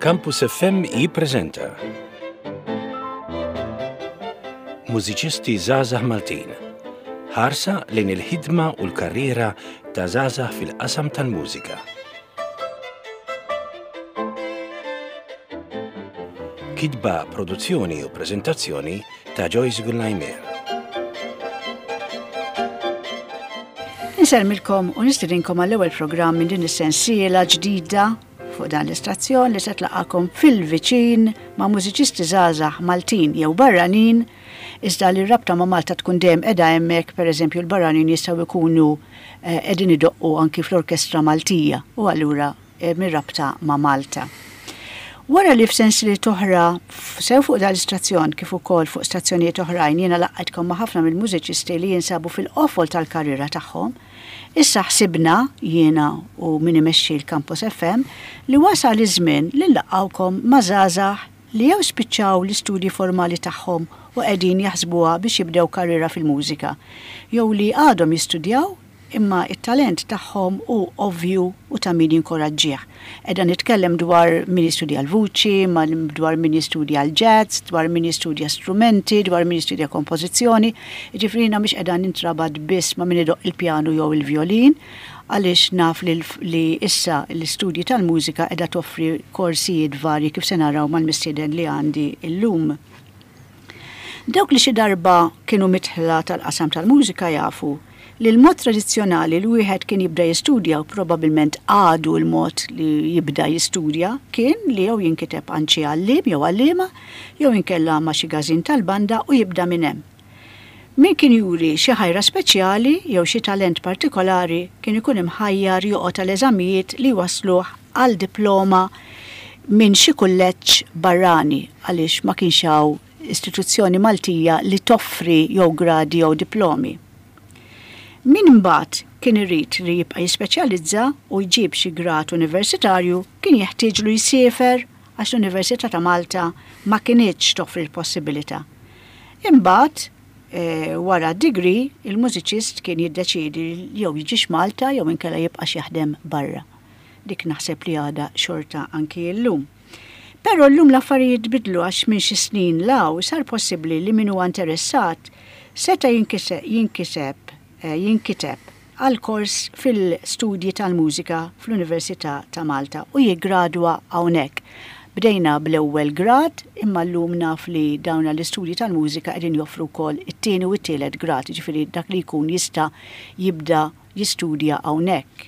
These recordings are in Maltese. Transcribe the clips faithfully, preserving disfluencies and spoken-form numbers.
Campus F M jippreżenta Mużiċisti żgħażagħ Maltin. Ħarsa lejn il-ħidma u l-karriera ta' żgħażagħ fil-qasam tal-mużika. Kitba, produzzjoni u preżentazzjoni ta' Joyce Gulnajmer. Nselmilkom u nistidinkom għall-ewwel programm minn din is-sensiela ġdida fuq dan l-istazzjon li se tlaqakom fil-viċin ma' mużiċisti żgħażagħ Maltin jew barranin, iżda li r-rabta ma' Malta tkun dejjem qiegħda hemmhekk, pereżempju l-barranin jistgħu jkunu qegħdin idoqqu anki fl-Orkestra Maltija u allura mir-rabta ma' Malta. Wara li f'sensieliet oħra sew fuq dan l-istazzjon kif ukoll fuq stazzjonijiet oħrajn jiena laqgħetkom ma' ħafna mill-mużiċisti li jinsabu fil-qofol tal-karriera tagħhom, issa ħsibna jiena u min imexxi l-Campus F M li wasal iż-żmien li nlaqgħukom ma' żgħażagħ li jew spiċċaw l-istudji formali tagħhom u qegħdin jaħsbuha biex jibdew karriera fil-mużika, jew li għadhom jistudjaw imma it-talent tagħhom hu ovvju u ta' min jinkoraġġih. Qiegħda nitkellem dwar min jistudja l-vuċi, dwar min jistudja l-jazz, dwar min jistudja strumenti, dwar min jistudja kompożizzjoni. Jiġifieri jiena mhix qiegħda nintrabad biss ma' min idoqq il-pjanu jew il-vjolin, għaliex naf li, li issa l-istudji tal-mużika qiegħda toffri korsijiet varji kif se naraw mal-mistieden li għandi llum. Dawk li xi darba kienu mitħla tal-qasam tal-mużika jafu li l-mod tradizzjonali li wieħed kien jibda jistudja u probabbilment għadu l-mod li jibda jistudja kien li jew jinkiteb anċi għallim jew għallima jew inkella ma' xi gażin tal-banda u jibda minn hemm. Min kien juri xi ħajra speċjali jew xi talent partikolari kien ikun imħajjar joqgħod tal-eżamijiet li wasluh għal diploma minn xi kulleġġ barrani għaliex ma kienx hawn istituzzjoni Maltija li toffri jew gradi jew diplomi. Min imbagħad kien irid li jibqa' jispeċjalizza u jġib xi grad universitarju kien jeħtieġlu jsiefer għax l-Università ta' Malta ma kinitx toffri l-possibilità. Imbagħad e, wara d-degree il-mużiċist kien jiddeċiedi jew jiġix Malta jew inkella jibqa' jaħdem barra. Dik naħseb li għadha xorta anki llum. Però llum l-affarijiet bidlu għax minn xi snin law sar possibbli li min huwa interessat seta' jinkiseb jinkiseb jinkiteb għal kors fil-studji tal-mużika fl-Università ta' Malta u jiggradwa hawnhekk. Bdejna bl-ewwel grad imma llum naf li dawn l-istudji tal-mużika qegħdin joffru wkoll it-tieni u t-tielet grad, ġifieri dak li jkun jista' jibda jistudja hawnhekk.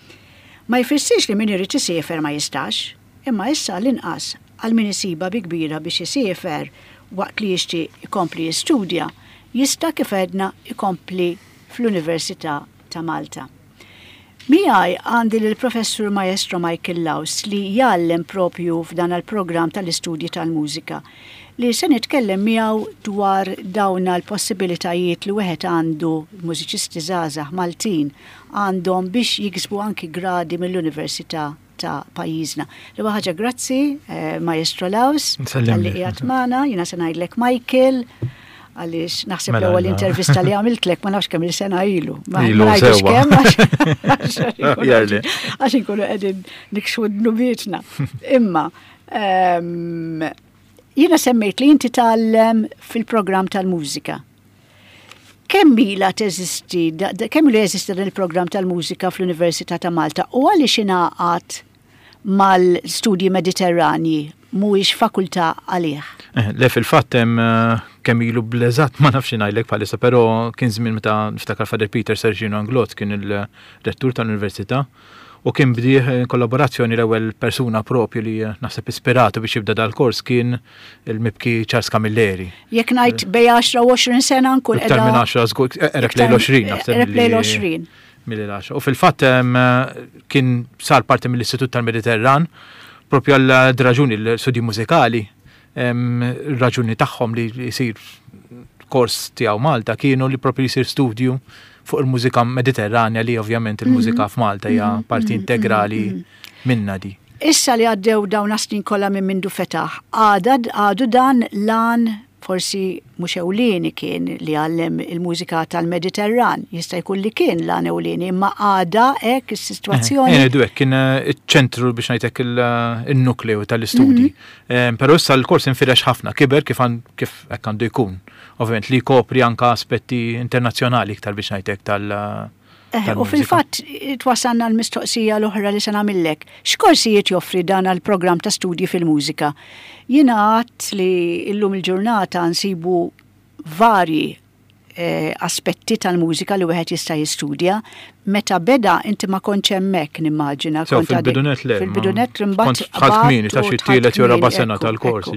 Ma jfissirx li min irid isiefer ma jistax, imma issa l-inqas għal min isiba bi kbira biex isiefer waqt li jixtieq ikompli jistudja jista' kif għedna ikompli fl-Università ta' Malta. Miegħi għandi lill-Professur Maestro Michael Laus li jgħallem propju f'dan il-programm tal-istudji tal-mużika li se nitkellem miegħu dwar dawn l-possibilitajiet li wieħed għandu mużiċisti żgħażagħ Maltin għandhom biex jiksbu anki gradi mill-Università ta' pajjiżna. L-ewwel ħaġa grazzi, eh, Maestro Laus, għalli qiegħed magħna, jiena se ngħidlek Michael, għaliex naħseb l-ewwel intervista li għamiltlek ma nafx kemm il-sena ilu. Ma ngħidux kemm għax inkunu qegħdin nikxu d-nubietna. Imma jiena semmejt li inti tgħallem fil-programm tal-mużika. Kemm ilha teżisti, kemm ilu jeżisti dan il-programm tal-mużika fl-Università ta' Malta u għaliex ingħaqad mal-studji Mediterranji mhuwiex fakultà għalih? Le fil-fatt hemm kemm ilu bl-eżatt ma nafx ngħidlek bħalissa, però kien żmien meta niftakar Father Peter Sergino Anglot kien il-rettur tal-Università u kien bdieħ kollaborazzjoni l-ewwel persuna propju li naħseb ispiratu biex jibda dal-kors kien il-mibki Charles Camilleri. Jekk ngħid bej għaxra u għoxrin sena nkun qiegħda. Iktar minn għaxra żgur ereb lejl għoxrin naħseb. Ereb lejl għoxrin. mill-għaxra. U fil-fatt kien sar parti mill-Istitut tal-Mediterran propju għal raġuni l-studji mużikali, raġuni tagħhom li jsir kors tiegħu Malta kienu li propju jsir studju fuq il-mużika mediterranja li ovvjament il-mużika f'Malta hija parti integrali minna di. Issa li għaddew dawn snin kollha minn mindu fetaħ, għadu dan lan forsi mhux ewlieni kien li għallem il-mużika tal-Mediterran, jista' jkun li kien l-għan ewlieni, imma għada hekk is-sitwazzjoni. Jena hekk kien iċ-ċentru biex ngħidlek il-nukleu tal-istudji. Però issa l-kors infirex ħafna, kiber kif hekk għandu jkun. Ovvjament li kopri anka aspetti internazzjonali iktar biex ngħidlek tal- U fil-fatt, twasanna l-mistoqsija l-oħra li se nagħmillek. X'korsijiet joffri dan għall-programm ta' studji fil-mużika? Jiena għadt li llum il-ġurnata nsibu varji eh, aspetti tal-mużika li wieħed jista' jistudja. Meta beda inti ma kontx hemmhekk nimmaġina. So, fil-bidunet le. Fil-bidunet imbagħad ħadd kmieni ta' xi tielet jew raba' sena tal-kors.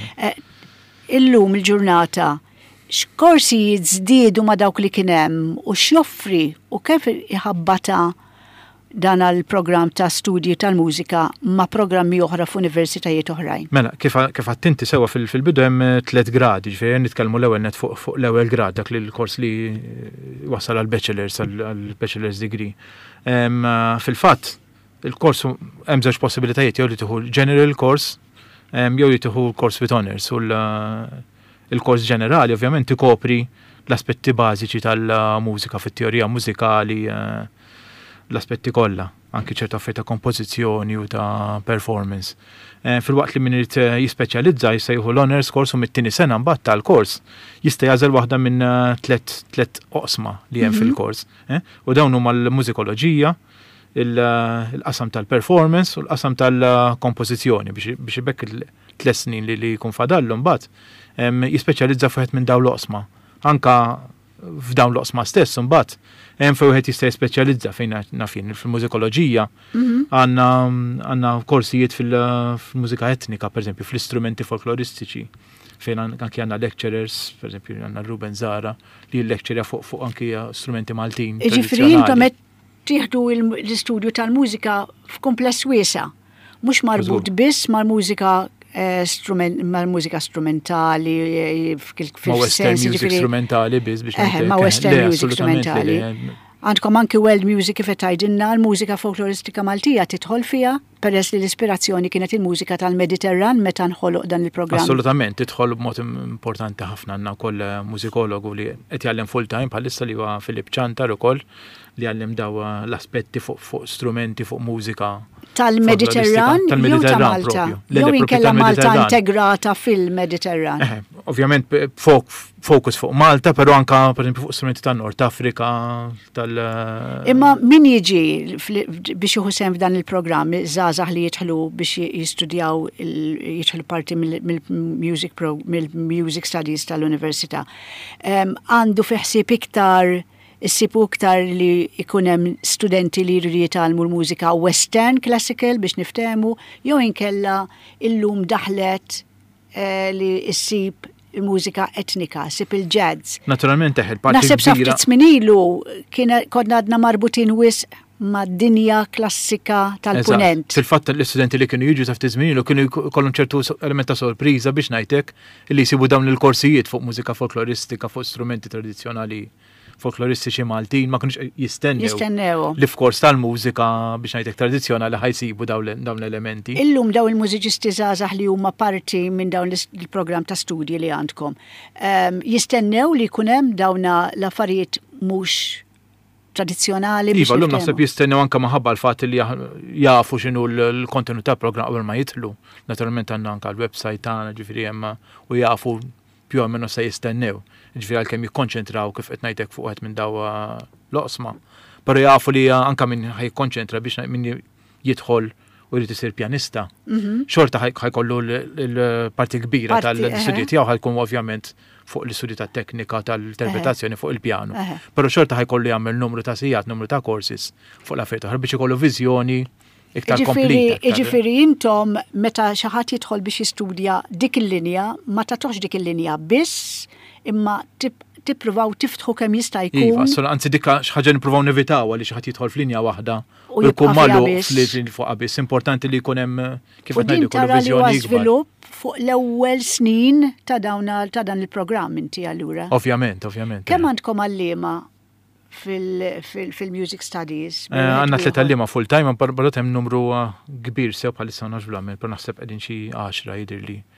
Illum il-ġurnata x'korsi jiżdiedu ma' dawk li kien hemm u x'joffri u kif iħabbata dan għall-programm ta' studji tal-mużika ma' programmi oħra f'universitajiet oħrajn. Mela, kif għattinti sewa fil-bidu hemm tliet gradi, ġifieri nitkellmu l-ewwel net fuq l-ewwel grad dak li l-kors li wasal għall-bachelors għall-bachelors degree. Fil-fatt, il-kors hemm żewġ possibilitajiet jew li tieħu general course jew li tieħu kors with honors u il-kors ġenerali ovvjament ikopri l-aspetti bażiċi tal-mużika fit-teorija mużikali, l-aspetti kollha, anki ċertu affarijiet ta' kompożizzjoni u ta' performance. Fil-waqt li min irid jispeċjalizza jista' jieħu l-honors course u mit-tieni sena mbagħad tal-kors jista' jażel waħda minn tliet oqsma li hemm fil-kors. U dawn huma l-mużikoloġija, il-qasam tal-performance u l-qasam tal-kompożizzjoni biex ibekk il-tliet snin li jkun fadallu mbagħad jispeċjalizza fuq minn dawn l-oqsma. Anka f'dawn l-oqsma stess mbagħad hemm fejn wieħed jista' jispeċjalizza fejn nafin fil-mużikoloġija għandna korsijiet fil-mużika etnika, pereżempju fl-istrumenti folkloristiċi fejn anke għandna lecturers, pereżempju għandna Ruben Zara li l-lecturer fuq fuq anke strumenti Maltin. Ġifieri intom qed tieħdu l-istudju tal-mużika f'kumpless wiesa', mhux marbut biss mal-mużika mal-mużika strumentali ma' western music strumentali biss biex ma' western music strumentali. Għandkom anki world music kif qed tgħidilna l-mużika folkloristika Maltija tidħol fiha peress li l-ispirazzjoni kienet il-mużika tal-Mediterran meta nħoloq dan il-programm. Assolutament, tidħol b'mod importanti ħafna għandna wkoll mużikologu li qed jgħallem full time bħalissa li huwa Filip Ċantar ukoll li jgħallem daw l-aspetti fuq strumenti fuq mużika tal-Mediterran jew ta' Malta. Jew inkella Malta integrata fil-Mediterran. Ovvjament fokus fuq Malta, però anka pereżempju fuq strumenti tan-Nord Afrika tal. Imma min jiġi biex jieħu sehem f'dan il-programm żgħażagħ li jidħlu biex jistudjaw jidħlu parti mill-music mill-music studies tal-Università. Għandu fi ħsieb iktar issibu iktar li ikun hemm studenti li jridu jitgħallmu l-mużika western classical biex niftehmu jew inkella illum daħlet li issib il-mużika etnika, sib il-jazz. Naturalment teħel parti kbira. Naħseb sa ftit żmien ilu konna għadna marbutin wisq mad-dinja klassika tal-punent. Fil-fatt l-istudenti li kienu jiġu sa ftit żmien ilu kienu jkollhom ċertu element ta' sorpriża biex ngħidlek li jsibu dawn il-korsijiet fuq mużika folkloristika fuq strumenti tradizzjonali folkloristiċi Maltin ma kienux jistennew li f'kors tal-mużika biex ngħidlek tradizzjonali ħajsibu dawn l-elementi. Illum daw il-mużiċisti żgħażagħ li huma parti minn dawn il-programm ta' studji li għandkom. Jistennew li jkun hemm dawn l-affarijiet mhux tradizzjonali biex. Iva, llum naħseb jistennew anke maħabba l-fatt li jafu x'inhu l-kontenut tal-programm qabel ma jidħlu. Naturalment għandna anke l-website tagħna ġifieri hemm u jafu più o meno se jistennew. Ġifieri għalkemm jikkonċentraw kif qed ngħidlek fuq qed minn daw l-oqsma. Però jafu li anke min ħajkonċentra biex min jidħol u jrid isir pjanista. Xorta ħajkollu l-parti kbira tal-istudji tiegħu ħajkun ovvjament fuq l-istudji tat-teknika tal-interpretazzjoni fuq il-pjanu. Però xorta ħajkollu jagħmel numru ta' sigħat, numru ta' courses fuq l-affarijiet oħra biex ikollu viżjoni iktar kompleta. Jiġifieri intom meta xi ħadd jidħol biex jistudja dik il-linja ma tagħtux dik il-linja biss imma tippruvaw tiftħu kemm jista' jkun. Iva, anzi dik xi ħaġa nippruvaw nevitawha li xi ħadd jidħol f'linja waħda u jkun magħluq fl-linja fuq biss. Importanti li jkun hemm kif qed ngħidu jkollu viżjoni ikbar. Fuq l-ewwel snin ta' dawn ta' dan il-programm inti allura. Ovvjament, ovvjament. Kemm għandkom għalliema fil-music studies? Għandna tliet għalliema full time, barra hemm numru kbir sew bħalissa nax blamel, però naħseb qegħdin xi għaxra jidhirli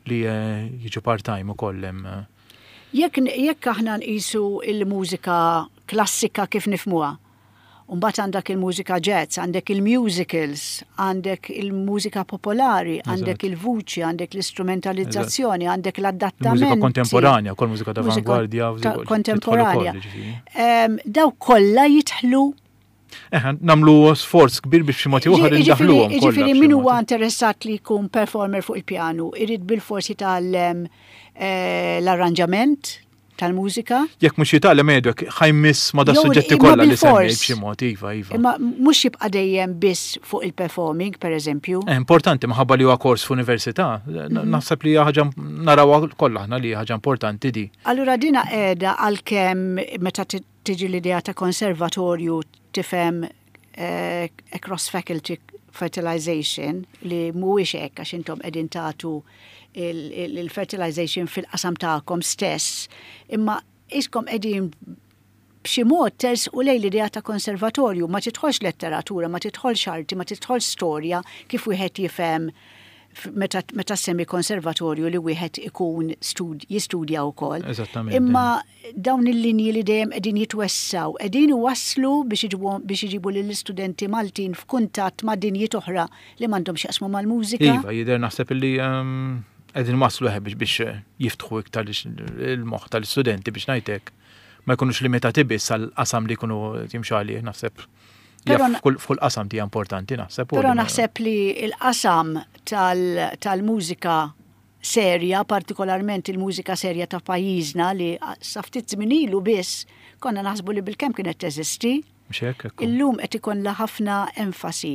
li eh, jiġu part-time ukoll hemm. Jekk jekk aħna nqisu il-mużika klassika kif nifmuha, Umbat għandek il-mużika jazz, għandek il-musicals, għandek il-mużika popolari, għandek il-vuċi, għandek l-istrumentalizzazzjoni, għandek l-adattamenti. Mużika kontemporanja, kol mużika ta' vanguardja. Kontemporanja. Daw kollha jitħlu. Eh, namlu sforz kbir biex xi mod ieħor indaħluhom kollha. Ġifieri min huwa interessat li jkun performer fuq il-pjanu, irid bil-forsi tal l-arranġament tal-mużika. Jekk mhux jitgħallem għedek ħajmiss ma da suġġetti kollha li semmej b'xi mod, iva, iva. Imma mhux jibqa' dejjem biss fuq il-performing, pereżempju. Eh, importanti minħabba li huwa kors f'università, naħseb li ħaġa narawha kollha aħna li ħaġa importanti di. Allura dina qiegħda għalkemm meta tiġi l-idea ta' konservatorju tifhem cross faculty fertilization li mhuwiex hekk għax intom qegħdin tagħtu il-fertilization fil-qasam tagħkom stess, imma iskom qegħdin b'xi mod tersqu lejn l-idea ta' konservatorju, ma tidħolx letteratura, ma tidħolx arti, ma tidħolx storja kif wieħed jifhem meta meta semmi konservatorju li wieħed ikun jistudja wkoll. Eżattament. Imma dawn il-linji li dejjem qegħdin jitwessaw, qegħdin iwasslu biex iġibu lill-istudenti Maltin f'kuntatt ma' dinji oħra li m'għandhomx jaqsmu mal-mużika. Iva, jidher naħseb li qegħdin waslu biex biex jiftħu iktar il-moħħ tal-istudenti biex ngħidlek ma jkunux limitati biss għall-qasam li jkunu jimxu għalih naħseb. F'kull qasam tija importanti naħseb. Però naħseb li l-qasam tal-mużika serja, partikolarment il-mużika serja ta' pajjiżna li sa ftit żmien ilu biss konna naħsbu li bil-kemm kienet teżisti. Illum qed ikollha ħafna enfasi.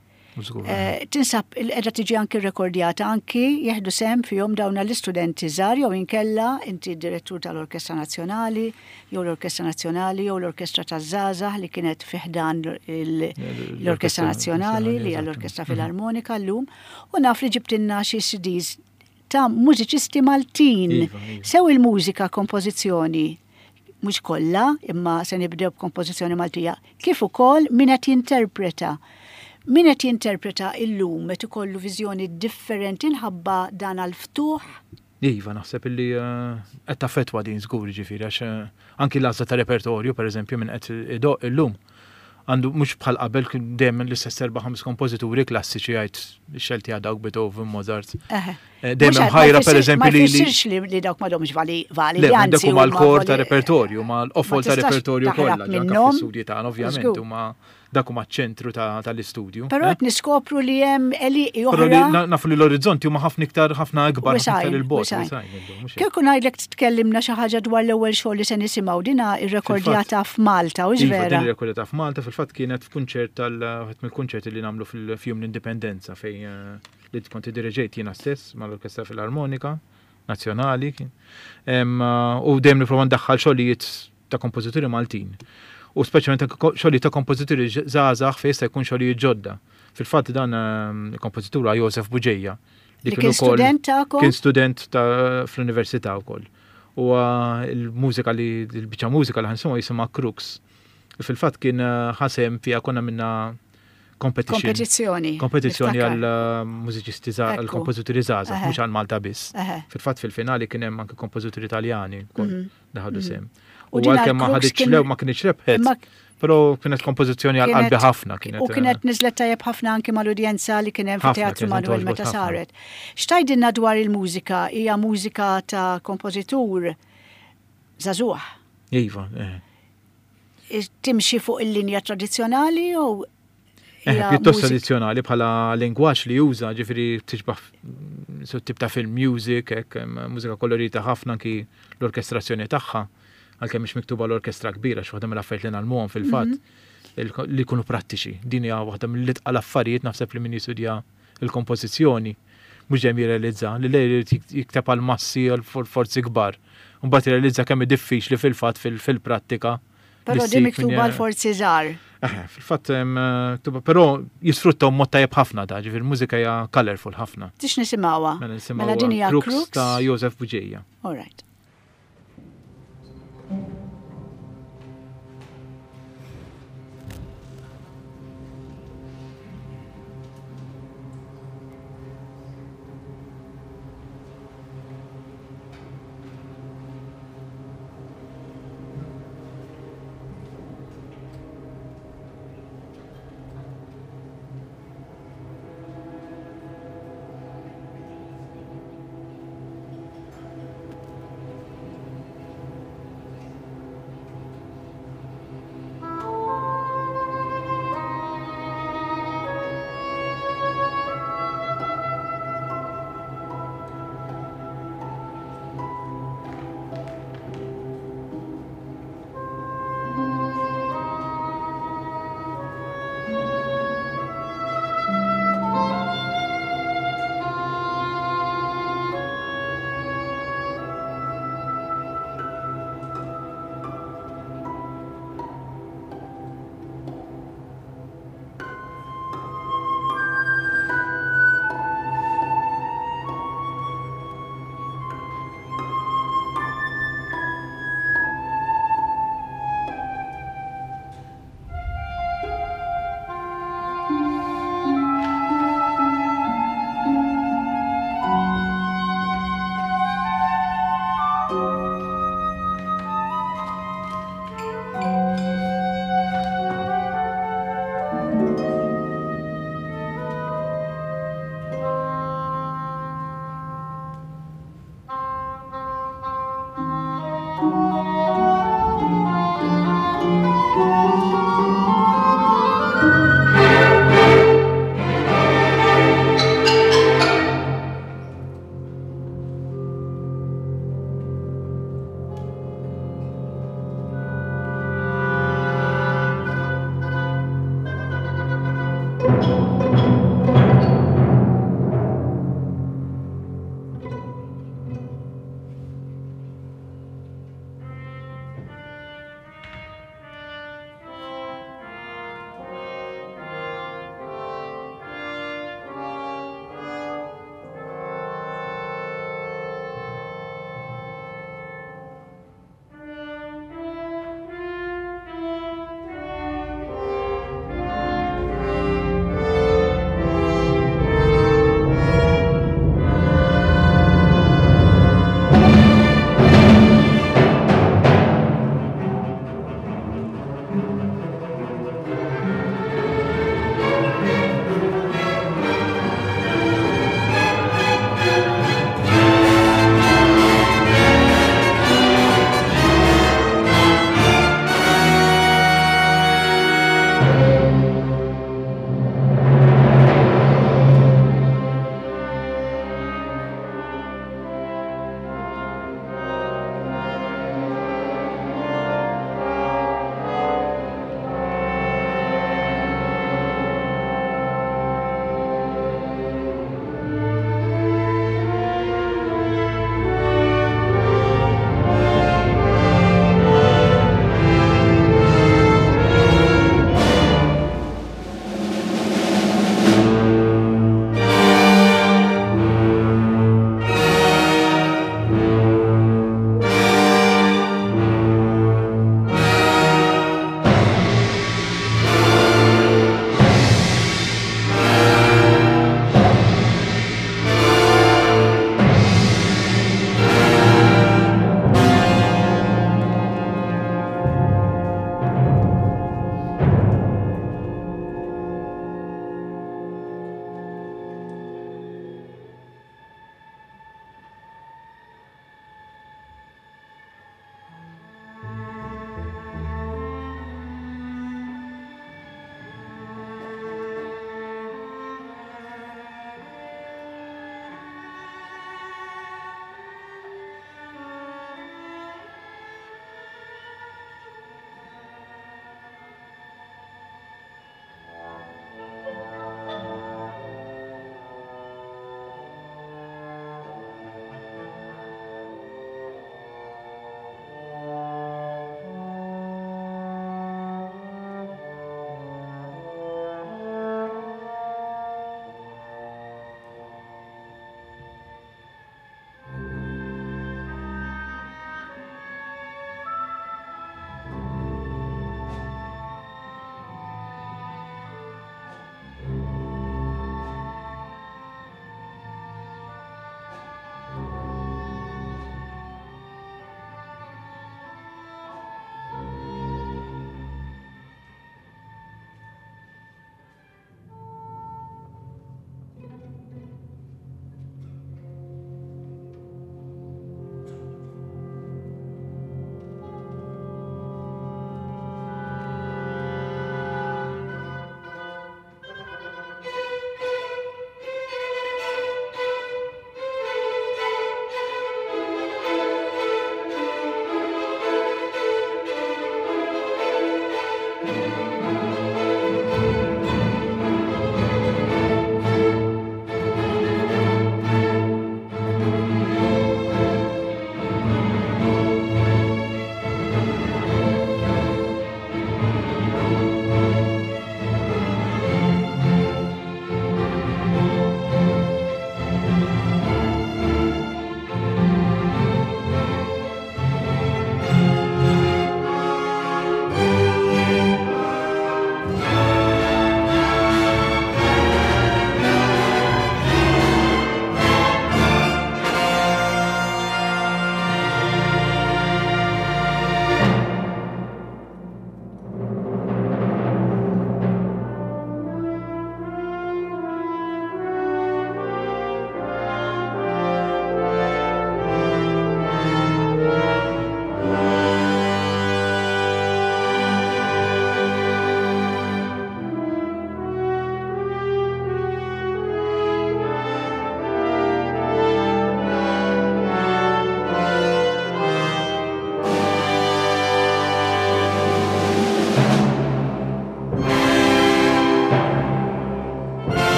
Tinsab qiegħda tiġi anki rrekordjata anki jieħdu sehem fihom dawn l-istudenti żgħar jew inkella inti direttur tal-Orkestra Nazzjonali, jew l-Orkestra Nazzjonali, jew l-Orkestra taż-żgħażagħ li kienet fih dan l-Orkestra Nazzjonali li hija l-Orkestra Filarmonika llum u naf li ġibtilna xi C Ds ta' mużiċisti Maltin. Sew il-mużika kompożizzjoni mhux kollha, imma se nibdew b'kompożizzjoni Maltija, kif ukoll min qed jinterpreta. Min qed jinterpreta illum qed ikollu viżjoni differenti nħabba dan għall-ftuħ? Iva, naħseb illi qed taffettwa din żgur ġifieri għax anki l-għażla ta' repertorju pereżempju minn qed idoq illum għandu mhux bħal qabel dejjem l-istess erba' ħames kompożituri klassiċi jgħid ix-xelti għadawk Beethoven, Mozart. Dejjem ħajra pereżempju li. Ma jfissirx li dawk m'għadhomx vali li għandek huma l-kor ta' repertorju, ma l-offol ta' repertorju kollha ġanka fis-studji tagħna ovvjament huma dak huma ċ-ċentru tal-istudju. Però qed niskopru li hemm eliqi oħra. Nafu li l-orizzonti huma ħafna iktar ħafna ikbar iktar il-bot. Kieku ngħidlek titkellimna xi ħaġa dwar l-ewwel xogħol li se nisimgħu dina irrekordjata f'Malta u vera. Din irrekordjata f'Malta fil-fatt kienet f'kunċert tal-wieħed mill-kunċerti li nagħmlu fil-Fjum l-Indipendenza fejn li kont dirreġejt jiena stess mal-Orkestra Filarmonika Nazzjonali. U dejjem nipprova ndaħħal xogħlijiet ta' kompożituri Maltin. U speċjalment xogħli ta' kompożituri żgħażagħ fejn jista' jkun xogħlijiet ġodda. Fil-fatt dan il-kompożitura Josef Buġejja. Li kien student tagħkom? Kien student fl-università wkoll. U l-mużika li l-biċċa mużika li ħansimgħu jisimha Crux. Fil-fatt kien ħasem fiha konna minna kompetizzjoni. Kompetizzjoni għal mużiċisti għal kompożituri żgħażagħ mhux għal Malta biss. Fil-fatt fil-finali kien hemm anke kompożituri Italjani wkoll daħadu sehem. U għalkemm ma ħaditx lew ma kienx rebħet, però kienet kompożizzjoni għal qalbi ħafna kienet. U kienet niżlet tajjeb ħafna anke mal-udjenza li kien hemm fit-Teatru Manuel meta saret. X'tajdilna dwar il-mużika? Hija mużika ta' kompożitur żagħżugħ. Iva, eh. Timxi fuq il-linja tradizzjonali jew pjuttost tradizzjonali bħala lingwaġġ li juża, ġifieri tiġbaħ tip ta' film music, hekk mużika kolorita ħafna anki l-orkestrazzjoni tagħha. Għalkemm mhix miktuba l-orkestra kbira xi waħda mill-affarijiet li nagħmluhom fil-fatt li jkunu prattiċi. Din hija waħda mill-itqal affarijiet naħseb li min jistudja l-kompożizzjoni mhux dejjem jirrealizza li lejl jikteb għal massi għal forzi kbar. U mbagħad jirrealizza kemm diffiċli fil-fatt fil-prattika. Però din miktuba l-forzi żgħar. Fil-fatt però jisfruttaw mod tajjeb ħafna da, ġifier mużika hija colorful ħafna. Tix nisimgħuha. Mela din hija Crux ta' Josef Buġejja. All right.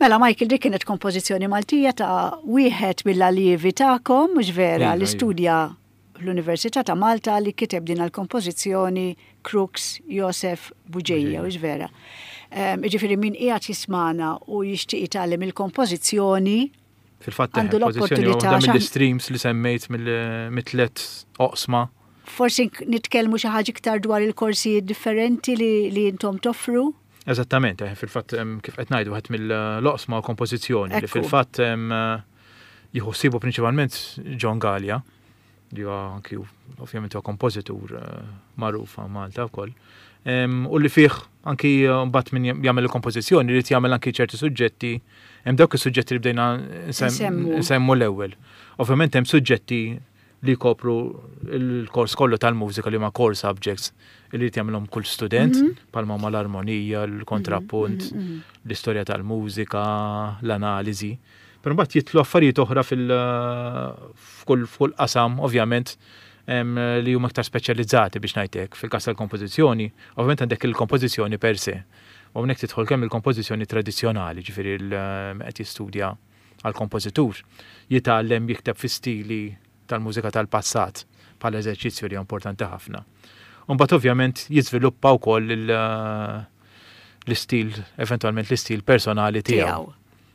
Mela Michael, dik kienet kompożizzjoni Maltija ta' wieħed mill-allievi tagħkom, mhux vera, Iva, li studja fl-Università ta' Malta li kiteb din l-kompożizzjoni Crux Josef Buġejja, mhux vera. Jiġifieri min qiegħed jismana u jixtieq jitgħallem il-kompożizzjoni Fil-fatt għandu kompożizzjoni l-opportunità waħda xan- mill-streams li semmejt mill-tlet oqsma. forsi nitkellmu xi ħaġa iktar dwar il-korsijiet differenti li, li intom toffru? Eżattament, eh, fil-fatt em, kif qed ngħidu wieħed mill-oqsma kompożizzjoni li Ekku. fil-fatt em, jieħu ssibu prinċipalment John Gallia, li huwa anki ovvjament huwa kompożitur eh, magħruf ma' Malta wkoll. Em, U li fih anki eh, mbagħad min jagħmel il-kompożizzjoni li jagħmel anki ċerti suġġetti, hemm dawk is-suġġetti li bdejna nsem- Nsemmu. nsemmu l-ewwel. Ovvjament hemm suġġetti li kopru il-kors kollu tal-mużika li ma core subjects li jagħmilhom kull student, palma ma l-armonija, l-kontrapunt, l-istorja tal-mużika, l-analiżi. Però mbagħad jitlu affarijiet oħra fil f'kull f'kull qasam, ovvjament, em, li huma aktar speċjalizzati biex ngħidlek. Fil-każ tal-kompożizzjoni, ovvjament għandek il-kompożizzjoni per se. U hawnhekk tidħol kemm il-kompożizzjoni tradizzjonali, ġifieri qed jistudja għall-kompożitur, jitgħallem jikteb fi stili tal-mużika tal-passat bħala eżerċizzju li importanti ħafna. Mbagħad ovvjament jiżviluppa wkoll l-istil, eventwalment l-istil personali tiegħu.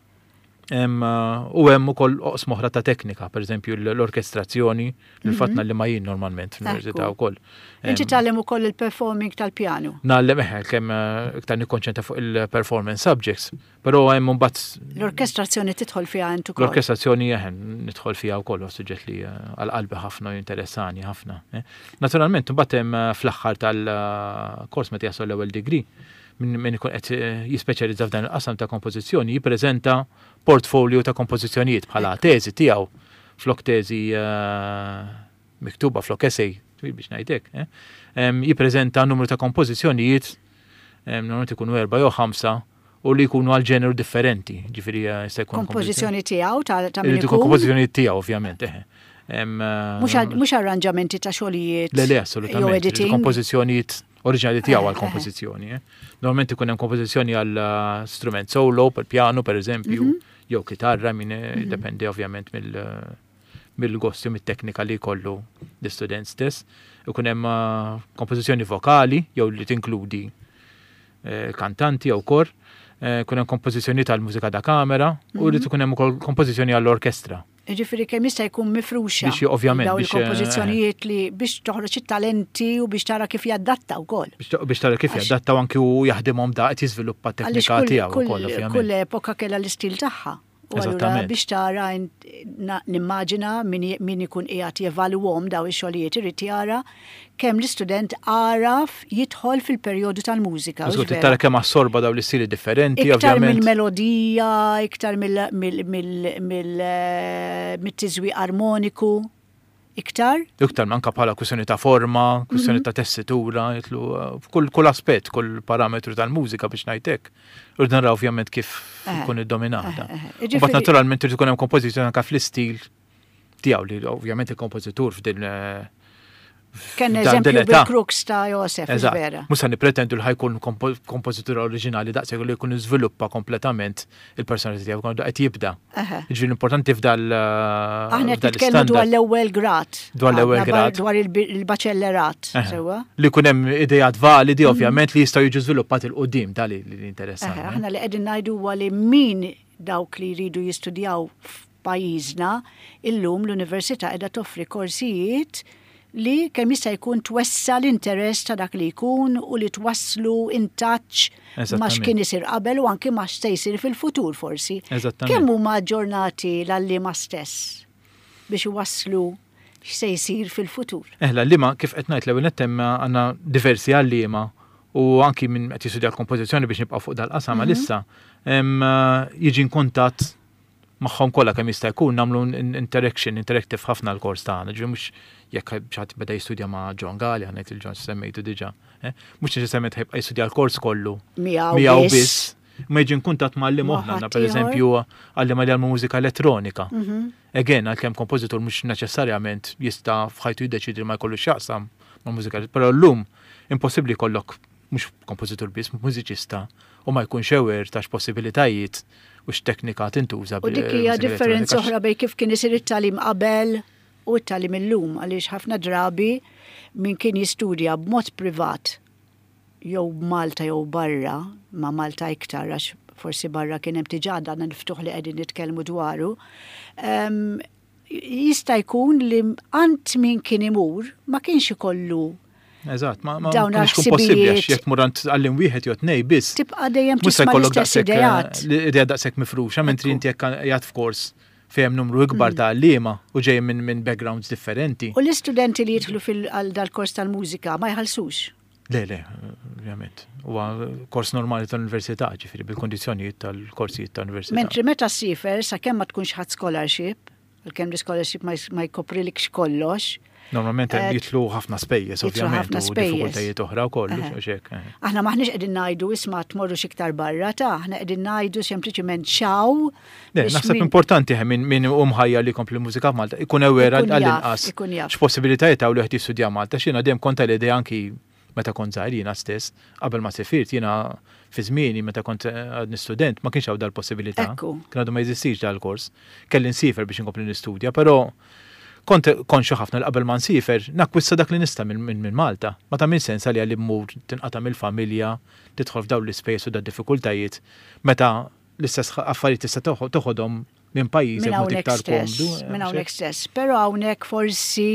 Hemm u hemm ukoll oqsma oħra ta' teknika, pereżempju l-orkestrazzjoni, li fatna li ma jien normalment fl-università Ekku. wkoll. Inti tgħallem ukoll il-performing tal-pjanu. Nallem eħe kemm eh, iktar nikkonċentra fuq il-performance subjects, però hemm mbagħad L-orkestrazzjoni tidħol fiha int ukoll. l-orkestrazzjoni jeħen nidħol fija wkoll huwa suġġett li eh, għal-qalbi ħafna u interessani ħafna. eh. Naturalment imbagħad hemm eh, fl-aħħar tal-kors meta jasol l-ewwel degree min min ikun qed eh, jispeċjalizza f'dan il-qasam ta' kompożizzjoni jippreżenta portfolio ta' kompożizzjonijiet bħala teżi tiegħu flok teżi eh, miktuba flok essay biex ngħidlek. eh. Em, Jippreżenta numru ta' kompożizzjonijiet em, normalment ikunu erba' jew ħamsa u li jkunu għal ġeneru differenti, ġifieri eh, se jkun Kompożizzjoni tiegħu ta' ta' min Irridu ikun. kompożizzjoni tiegħu ovvjament, eh. Em, eh, Mhux ar- Mhux arranġamenti ta' xogħlijiet. Le, le, Jew assolutament. editing. Kompożizzjonijiet oriġinali tiegħu Eh, għal kompożizzjoni. eh. Normalment ikun hemm kompożizzjoni għal eh, strument solo, per piano per eżempju, jew kitarra, min eh, dependi ovvjament mill eh, mill-gosti u mit-teknika li jkollu l-istudent stess. Ikun hemm eh, kompożizzjoni vokali, jew li tinkludi eh, kantanti jew kor. Eh, Ikun hemm kompożizzjoni tal-mużika da kamera u li tkun hemm ukoll kompożizzjoni għall-orkestra. Jiġifieri kemm jista' jkun mifruxa. Biex ji- ovvjament, dawn biex, eh, il-kompożizzjonijiet li biex toħroġ it-talenti u biex tara kif jaddatta wkoll. Biex ta- biex tara kif Għax- jaddattaw anki u jaħdimhom da qed jiżviluppa Għaliex t-teknika kull- tiegħu kull- ukoll ovvjament. kull epoka kellha l-istil tagħha. U allura Eżattament. biex tara int- na- nimmaġina min j- min ikun qiegħed jevalwhom daw ix-xogħlijiet irid jara kemm l-istudent għaraf jidħol fil-perjodu tal-mużika. mhux Żgur vera? tara kemm assorba daw l-istili differenti Iktar ovvjament. mill-melodija, iktar mill- mill- mill- mill- eh, mit-tiżwi armoniku. Iktar? Iktar manka bħala kwistjoni ta' forma, kwistjoni ta' tessitura, jitlu uh, f'kull kull aspett, kull parametru tal-mużika biex ngħidlek. Urdu naraw ovvjament kif Eh, tkun iddominata. eh, eh. U bat Ġifieri- naturalment irid ikun hemm kompożizzjoni anke fl-istil tiegħu li ovvjament il-kompożitur f'din eh, Kien f'dan eżempju din l-età. bil-Crux ta' Josef, mhux Eżatt. vera. Mhux se nippretendu li ħajkun kompo- kompożitur oriġinali daqshekk li jkun iżviluppa kompletament il-personalità tiegħu kont qed jibda. Eħe. Jiġifieri l-importanti f'dal Aħna qed f'dal nitkellmu dwar istandard. l-ewwel grad. Dwar l-ewwel Għadna grad. Dwar il- il-baċellerat. Eħe. Sewa. Li kun hemm idejat validi ovvjament li jistgħu jiġu żviluppati l qudiem tal li li Eħe, interessani. aħna li qegħdin ngħidu huwa li min dawk li jridu jistudjaw f'pajjiżna illum l-Università qiegħda toffri korsijiet li kemm jista' jkun twessa l-interess ta' dak li jkun u li twasslu in touch ma' Eżattament. x'kien isir qabel u anke ma' x'se jsir fil-futur forsi. Eżattament. Kemm huma ġurnati l-allima stess biex iwasslu x'se jsir fil-futur. Eħla li ma kif qed ngħid l-ewwel nettem għandna diversi għalliema u anki minn qed jistudja l-kompożizzjoni biex nibqa' fuq dal-qasam għalissa hemm jiġi in kuntatt magħhom kollha kemm jista' jkun nagħmlu in- interaction, interactive ħafna l-kors tagħna, ġifieri mhux jekk xaħat beda jistudja ma' John Galli, għanek il-John semmejtu diġà. eh? Mhux neċessarjament ħibqa' jistudja l-kors kollu Miegħu miegħu biss. biss. Ma jiġi in kuntatt ma' għallim Ma' oħra, għandna ħadd pereżempju għallim għalli mużika elettronika. Mhm. Again, għal-kem kompozitor mux neċessarjament jista fħajtu jiddeċidri ma jkollu xaqsam ma' mużika, pero l-lum impossibli kollok mhux kompożitur biss, mużiċista, u ma jkunx aware ta' x'possibilitajiet u x'teknika tintuża. U dik hija differenza oħra bejn kif kien isir it-tagħlim qabel u t-tagħlim illum għaliex ħafna drabi min kien jistudja b'mod privat jew Malta jew barra, ma' Malta iktar għax forsi barra kien hemm diġà għandna niftuħ li qegħdin nitkellmu dwaru. Jista' jkun li ant min kien imur ma kienx ikollu Eżatt, ma ma kienx kun possibbli għax jekk murant għallim wieħed jew tnej biss. Tibqa' dejjem tisma' l-istess idejat. Idea daqshekk mifruxa mentri inti jekk jgħid f'kors fejn numru ikbar ta' għalliema u ġej minn minn backgrounds differenti. U l-istudenti li jidħlu fil-dal-kors tal-mużika ma jħallsux? Le, le, ovvjament. Huwa kors normali tal-università, ġifieri bil-kondizzjonijiet tal-korsijiet tal-università. Mentri meta ssifer sakemm ma tkunx ħadd scholarship, għalkemm l-scholarship ma jkoprilikx kollox. Normalment jitlu ħafna spejjeż ovvjament u diffikultajiet oħra wkoll x'hekk. Aħna maħniex qegħdin ngħidu isma' tmorru x'iktar barra ta' aħna qegħdin ngħidu sempliċiment xaw. Naħseb importanti minn min hu mħajja li jkompli mużika f'Malta ikun aware għall-inqas x'possibilitajiet hawn li qed jistudja Malta x'jiena dejjem kont l-idea anki meta kont żgħir jiena stess qabel ma sifirt jiena fi żmieni meta kont għadni student ma kienx hawn dal-possibilità. Kien għadu ma jeżistix dal-kors. Kelli nsifer biex inkompli nistudja, però kont konxu ħafna l-qabel ma nsifer, nakwissa dak li nista' minn Malta. Ma tagħmel sens għalija li mmur tinqata' mill-familja, tidħol f'dawn l-ispejjeż u dad-diffikultajiet, meta l-istess affarijiet tista' toħodhom minn pajjiż mod iktar komdu. Minn hawnhekk stess, però hawnhekk forsi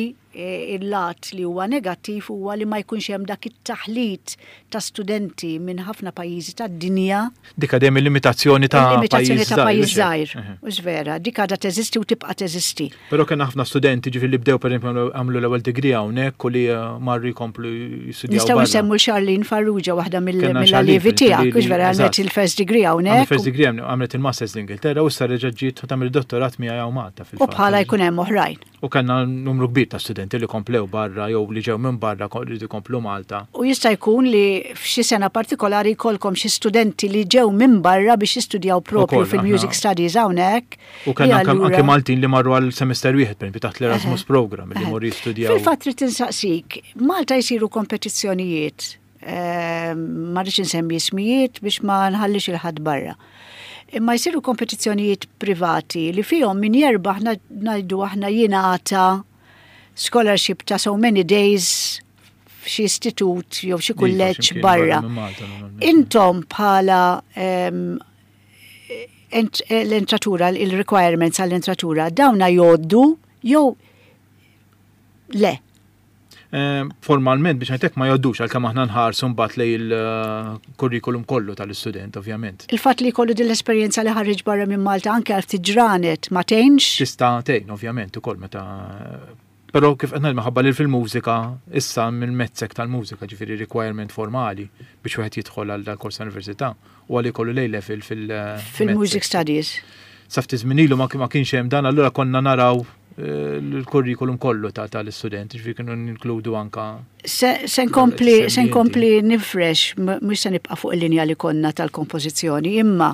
il-lat li huwa negattiv huwa li ma jkunx hemm dak it-taħlit ta' studenti minn ħafna pajjiżi tad-dinja. Dik dejjem il-limitazzjoni ta' limitazzjoni ta' pajjiż żgħir. Mhux vera, dik għadha teżisti u tibqa' teżisti. Però kien ħafna studenti ġifieri li bdew pereżempju għamlu l-ewwel degree hawnhekk u li marru jkomplu jistudjaw. Nistgħu nsemmu Charlene Farrugia waħda mill-allievi tiegħek, mhux vera għamlet il-first degree hawnhekk. Il-first degree għamlet il-masters l-Ingilterra u issa reġa' ġiet tagħmel id-dottorat miegħi hawn Malta fil-fatt. U bħala jkun hemm oħrajn. U kellna numru kbir ta' studenti li komplew barra jew li ġew minn barra li jkomplu Malta. U jista' jkun li f'xi sena partikolari jkollkom xi studenti li ġew minn barra biex jistudjaw propju fil-music studies hawnhekk. U kellna anke Maltin li marru għal semester wieħed pereżempju taħt l-Erasmus program li morru jistudjaw. Fil-fatt trid insaqsik, Malta jsiru kompetizzjonijiet, ma rridx insemmi ismijiet biex ma nħallix il-ħadd barra. Imma jsiru kompetizzjonijiet privati li fihom min jerbaħ ngħidu aħna jingħata scholarship ta' so many days f'xi istitut jew xi kulleġġ barra. Intom bħala l-entratura, il-requirements għall-entratura dawna jgħoddu jew le. Formalment biex ngħidlek ma jgħoddux għalkemm aħna nħarsu mbagħad lej il-kurrikulum kollu tal-istudent ovvjament. Il-fatt li jkollu din l-esperjenza li ħarriġ barra minn Malta anke għal tiġranet ma tgħinx? Tista' tgħin ovvjament ukoll meta però kif qed ngħid minħabba li fil-mużika issa mill-mezzek tal-mużika ġifieri requirement formali biex wieħed jidħol għal kors università u għal ikollu lej level fil fil-music studies. Sa ftit żmien ilu ma kienx hemm dan allura konna naraw l-kurrikulum kollu ta' tal-istudenti, ġifieri kienu ninkludu anka. Se nkompli se nkompli nifresh, mhux se nibqa' fuq il-linja li konna tal-kompożizzjoni, imma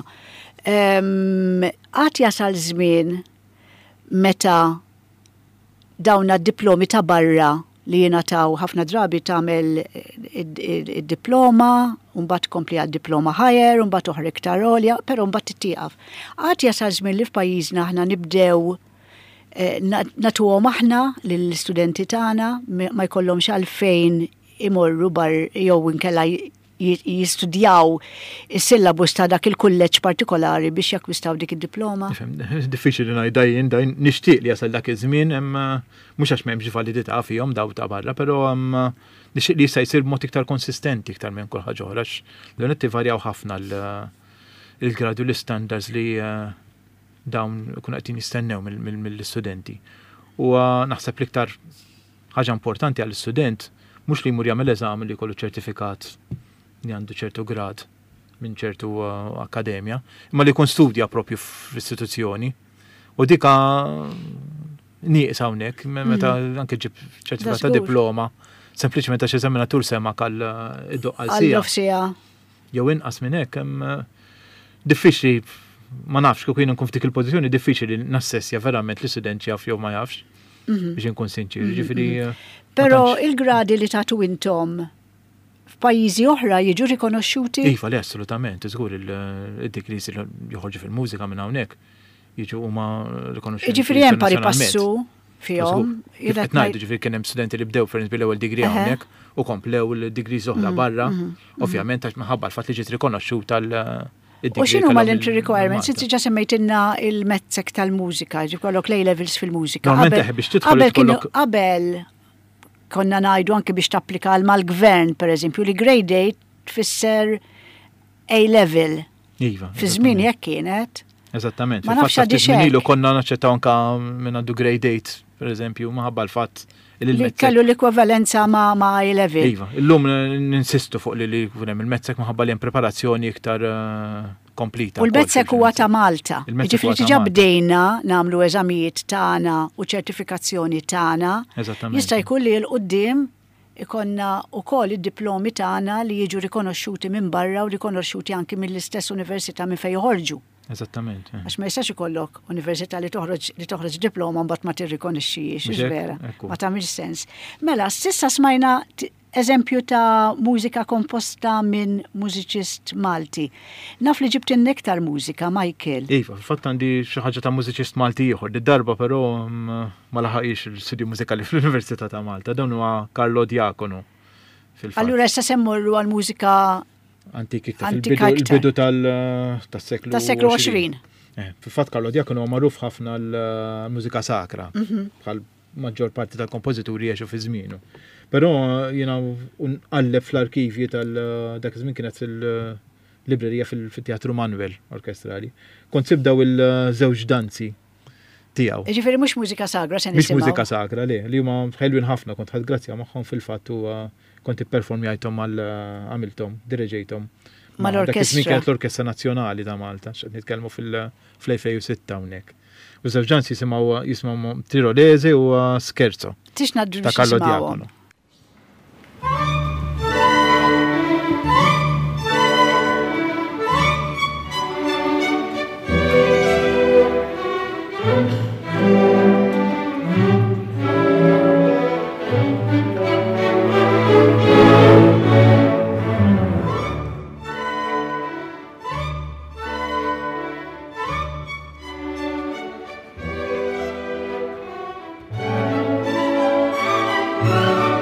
qatt jasal żmien meta dawna d-diplomi ta' barra li jingħataw ħafna drabi tagħmel id-diploma, u mbagħad tkompli għad-diploma higher, u mbagħad oħra iktar għolja, però mbagħad tittieqaf. Qatt jasal żmien li f'pajjiżna aħna nibdew natuhom aħna lill-istudenti tagħna ma jkollhomx għalfejn imorru bar jew inkella jistudjaw is-syllabus ta' dak il-kulleġġ partikolari biex jakkwistaw dik id-diploma. Diffiċli ngħid dajn dajn nixtieq li jasal dak iż-żmien hemm mhux għax m'hemmx validità fihom daw ta' barra, però hemm nixtieq li jista' jsir b'mod iktar konsistenti iktar minn kull ħaġa oħra l tivvarjaw ħafna l-gradu l-standards li dawn kun qed jistennew mill-istudenti. U naħseb l-iktar ħaġa importanti għall-istudent mhux li jmur jagħmel eżam li jkollu ċertifikat li għandu ċertu grad minn ċertu akkademja, imma li jkun studja propju fl-istituzzjoni. U dika nieqes hawnhekk meta anke ġib ċertifikat ta' diploma, sempliċement għax eżaminatur semak għal id-doqqal sija. Jew inqas minn hekk hemm diffiċli ma nafx kif kienu nkun f'dik il-pożizzjoni diffiċli nassessja verament li student jaf jew ma jafx biex inkun sinċir. Ġifieri. Però il-gradi li tagħtu intom f'pajjiżi oħra jiġu rikonoxxuti? Iva, li assolutament, żgur il-degrees li joħorġu fil-mużika minn hawnhekk jiġu huma rikonoxxuti. Jiġifieri hemm pari passu fihom. Qed ngħidu ġifieri kien hemm studenti li bdew per bil-ewwel degree hawnhekk u komplew il-degrees oħra barra, ovvjament għax minħabba l-fatt li ġiet rikonoxxuta l U x'inhu ma l-entry requirements? Inti ġa semmejtilna il-mezzek tal-mużika, ġib kollok lej levels fil-mużika. Normalment teħi biex tidħol ikollok. Qabel konna ngħidu anke biex tapplika mal-gvern, pereżempju, li grade eight tfisser A-level. Iva. Fi żmien jekk kienet. Eżattament. Ma nafx għadix hekk. Ilu konna naċċettaw anke minn għandu grade eight, pereżempju, maħabba l-fatt li kellu l-ekwivalenza ma' ma' A-level. Iva, illum ninsistu fuq li li kunem il-mezzek maħabba li hemm preparazzjoni iktar komplita. U l-mezzek huwa ta' Malta. Ġifri tiġa bdejna nagħmlu eżamijiet tagħna u ċertifikazzjoni tagħna. Jista' jkun li l-qudiem ikonna wkoll id-diplomi tagħna li jiġu rikonoxxuti minn barra u rikonoxxuti anke mill-istess università minn fejn joħorġu. Eżattament. Għax ma jistax ikollok università li toħroġ li toħroġ diploma mbagħad ma tirrikonoxxix, vera. Ma tagħmilx sens. Mela, s'issa smajna eżempju ta' mużika komposta minn mużiċist Malti. Naf li ġibt iktar mużika, Michael. Iva, fil-fatt għandi xi ħaġa ta' mużiċist Malti ieħor. Di-darba però ma laħaqix il-studju mużikali fl-Università ta' Malta. Dawn huwa Carlo Diacono. Allura issa semmorru għal mużika Antik iktar, il-bidu tal-seklu tas-seklu għoxrin. Fil-fatt Carlo Diacono magħruf ħafna l-mużika sakra, bħal maġġor parti tal-kompożituri jiexu fi żmienu. Però jiena nqalleb fl-arkivji tal-dak iż-żmien kienet fil-librerija fil-Teatru Manuel Orkestrali. Kont sibdaw il-żewġ danzi tiegħu. Ġifieri mhux mużika sagra se nisimgħu. Mhux mużika sakra, le, li huma ħelwin ħafna, kont ħadd grazzja magħhom fil-fatt u kont ipperformjajthom mal għamilthom, direġejthom. Mal-orkestra. Kienet l-Orkestra Nazzjonali ta' Malta, x'qed nitkellmu fil-elfejn u sitta hawnhekk. U żewġ danzi jisimgħu jisimgħu Tirolese u Scherzo. Tix naddu ta' Carlo Diacono. Thank you.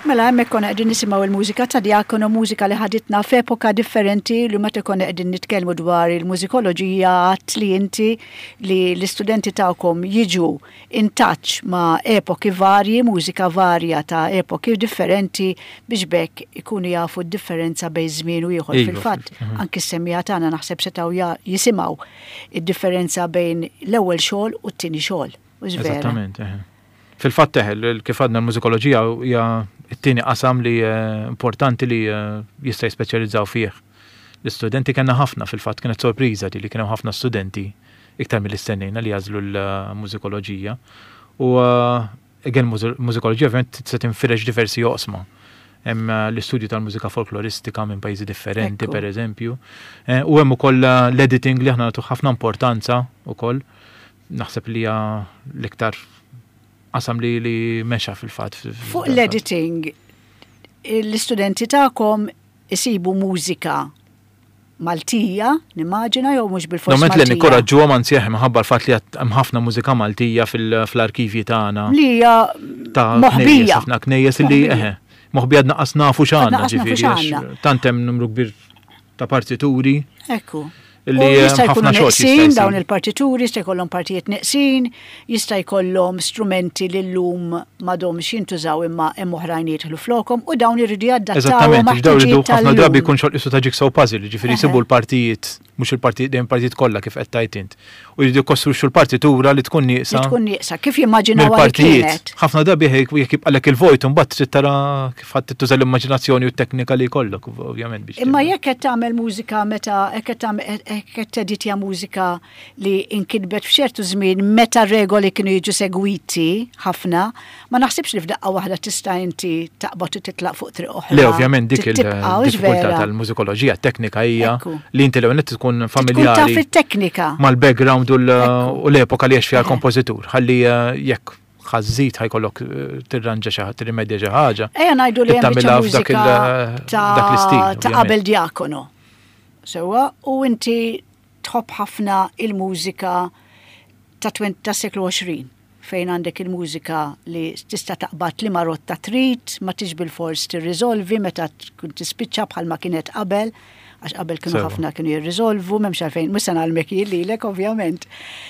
Mela hemmhekk konna qegħdin nisimgħu il-mużika ta' Diakono, mużika li ħaditna f'epoka differenti li meta konna qegħdin nitkellmu dwar il-mużikoloġija li inti li l-istudenti tagħkom jiġu in touch ma' epoki varji, mużika varja ta' epoki differenti biex bekk ikunu jafu d-differenza bejn żmien u ieħor fil-fatt. Anki s-semmija tagħna naħseb setgħu jisimgħu id-differenza bejn l-ewwel xogħol u t-tieni xogħol. Eżattament. Fil-fatt teħel, kif għadna l-mużikoloġija hija t-tieni qasam li importanti li jista' jispeċjalizzaw fih. L-istudenti kellna ħafna fil-fatt kienet sorpriża li kien hemm ħafna studenti iktar mill-istennejna li jażlu l-mużikoloġija. U again mużikoloġija ovvjament se tinfirex diversi joqsma. Hemm l-istudju tal-mużika folkloristika minn pajjiżi differenti pereżempju. U hemm ukoll l-editing li aħna nagħtu ħafna importanza ukoll. Naħseb li hija l-iktar qasam li li mexa fil-fatt. Fuq l-editing, l-istudenti tagħkom isibu mużika Maltija, nimmaġina jew mhux bil-fors Maltija. Normalment li nikkoraġġuhom anzi minħabba l-fatt li hemm ħafna mużika Maltija fl-arkivji tagħna. Li hija moħbija. Ħafna knejjes li eħe. Moħbija naqas nafu x'għandna ġifieri. Tant hemm numru kbir ta' partituri. Ekku. Li jista' jkunu neqsin dawn il-partituri, jista' jkollhom partijiet neqsin, jista' jkollhom strumenti li llum m'għadhomx jintużaw imma hemm oħrajn jidħlu flokhom u dawn iridu jadattaw ma' ħtiġijiet tal-lum. Ħafna drabi jkun xogħol isu ta' jigsaw puzzle, ġifieri jsibu l-partijiet mhux il-partijiet dejjem partijiet kollha kif qed tajt int. U jridu jkostruxxu l-partitura li tkun nieqsa. Li tkun nieqsa, kif jimmaġinawha li kienet. Ħafna drabi jekk jibqalek il-vojt u mbagħad trid tara kif ħadd tuża l-immaġinazzjoni u t-teknika li jkollok ovvjament biex. Imma jekk qed tagħmel mużika meta hekk qed tagħmel qed teditja mużika li inkitbet f'ċertu żmien meta regoli kienu jiġu segwiti ħafna, ma naħsibx li f'daqqa waħda tista' inti taqbad u titlaq fuq triq oħra. Le ovvjament dik il-diffikultà tal-mużikoloġija teknika hija li inti l tkun familjari fit-teknika mal-background u l-epoka li għex fiha l-kompożitur. Ħalli jekk ħażid ħajkollok tirranġa xi ħaġa, tirrimedja xi ħaġa. Ejja ngħidu li hemm mużika ta' qabel Diakono. Sewwa u inti tħobb ħafna il-mużika ta' seklu għoxrin fejn għandek il-mużika li tista' taqbad li ma rotta trid, ma tiġ bil-fors tirriżolvi meta tkun tispiċċa bħalma kienet qabel. Għax qabel kienu ħafna kienu jirriżolvu, m'hemmx għalfejn, mhux se nagħlmek lilek ovvjament.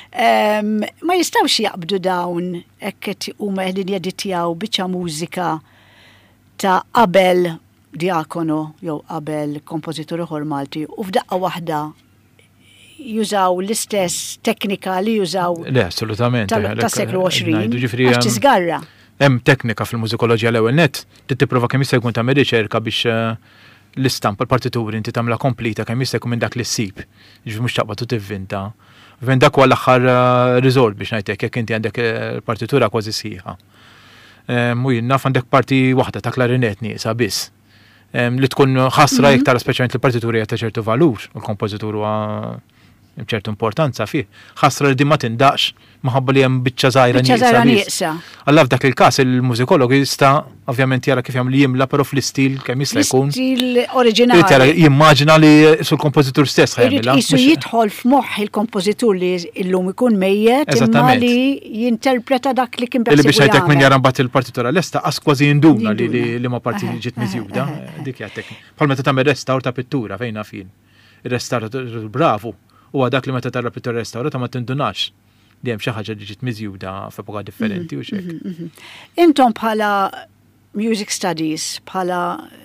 Ma jistgħux jaqbdu dawn hekk qed huma qegħdin jedittjaw biċċa mużika ta' qabel Diakono jew qabel kompożitur ieħor Malti u f'daqqa waħda jużaw l-istess teknika li jużaw Le, assolutament. ta' seklu għoxrin għax tiżgarra. Hemm teknika fil-mużikoloġija l-ewwel nett, tipprova kemm jista' jkun tagħmel riċerka biex l-istampa l-partituri inti tagħmilha komplita kemm jista' jkun minn dak li ssib. Ġifieri mhux taqbad u tivvinta. Vien dak huwa l-aħħar riżort biex ngħidlek jekk inti għandek partitura kważi sħiħa. Mu jien naf għandek parti waħda ta' klarinett nieqsa biss. Li tkun ħasra jekk tara speċjalment il-partituri ta' ċertu valur u l-kompożitur huwa ċertu importanza fih. Ħasra li din ma tindaqx maħabba li hemm biċċa żgħira nieqsa. Alla f'dak il-każ il-mużikologu jista' ovvjament jara kif jagħmel jimla però fl-istil kemm jista' jkun. L-istil oriġinali. Jimmaġina li sul-kompożitur stess ħajjagħmilha. Irid jidħol f'moħħ il-kompożitur li llum ikun mejjed imma li jinterpreta dak li kien beħsib. Li biex ngħidlek min jara mbagħad il-partitura lesta qas kważi jinduna li li ma parti ġiet miżjuda. Dik hija teknika. Bħal meta tagħmel restawr ta' pittura fejn fin. Ir-restawr bravu. U għadak li meta tarra pittura restaurata ma tindunax li hemm xi ħaġa li ġiet miżjuda f'epoka differenti u xek. Intom bħala music studies, bħala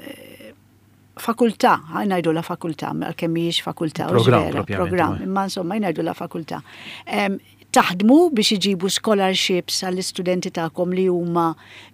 fakultà, ngħidu la fakultà, għalkemm mhijiex fakultà u ġvera, programm, imma insomma ngħidu la fakultà. Taħdmu biex iġibu scholarships għall-istudenti tagħkom li huma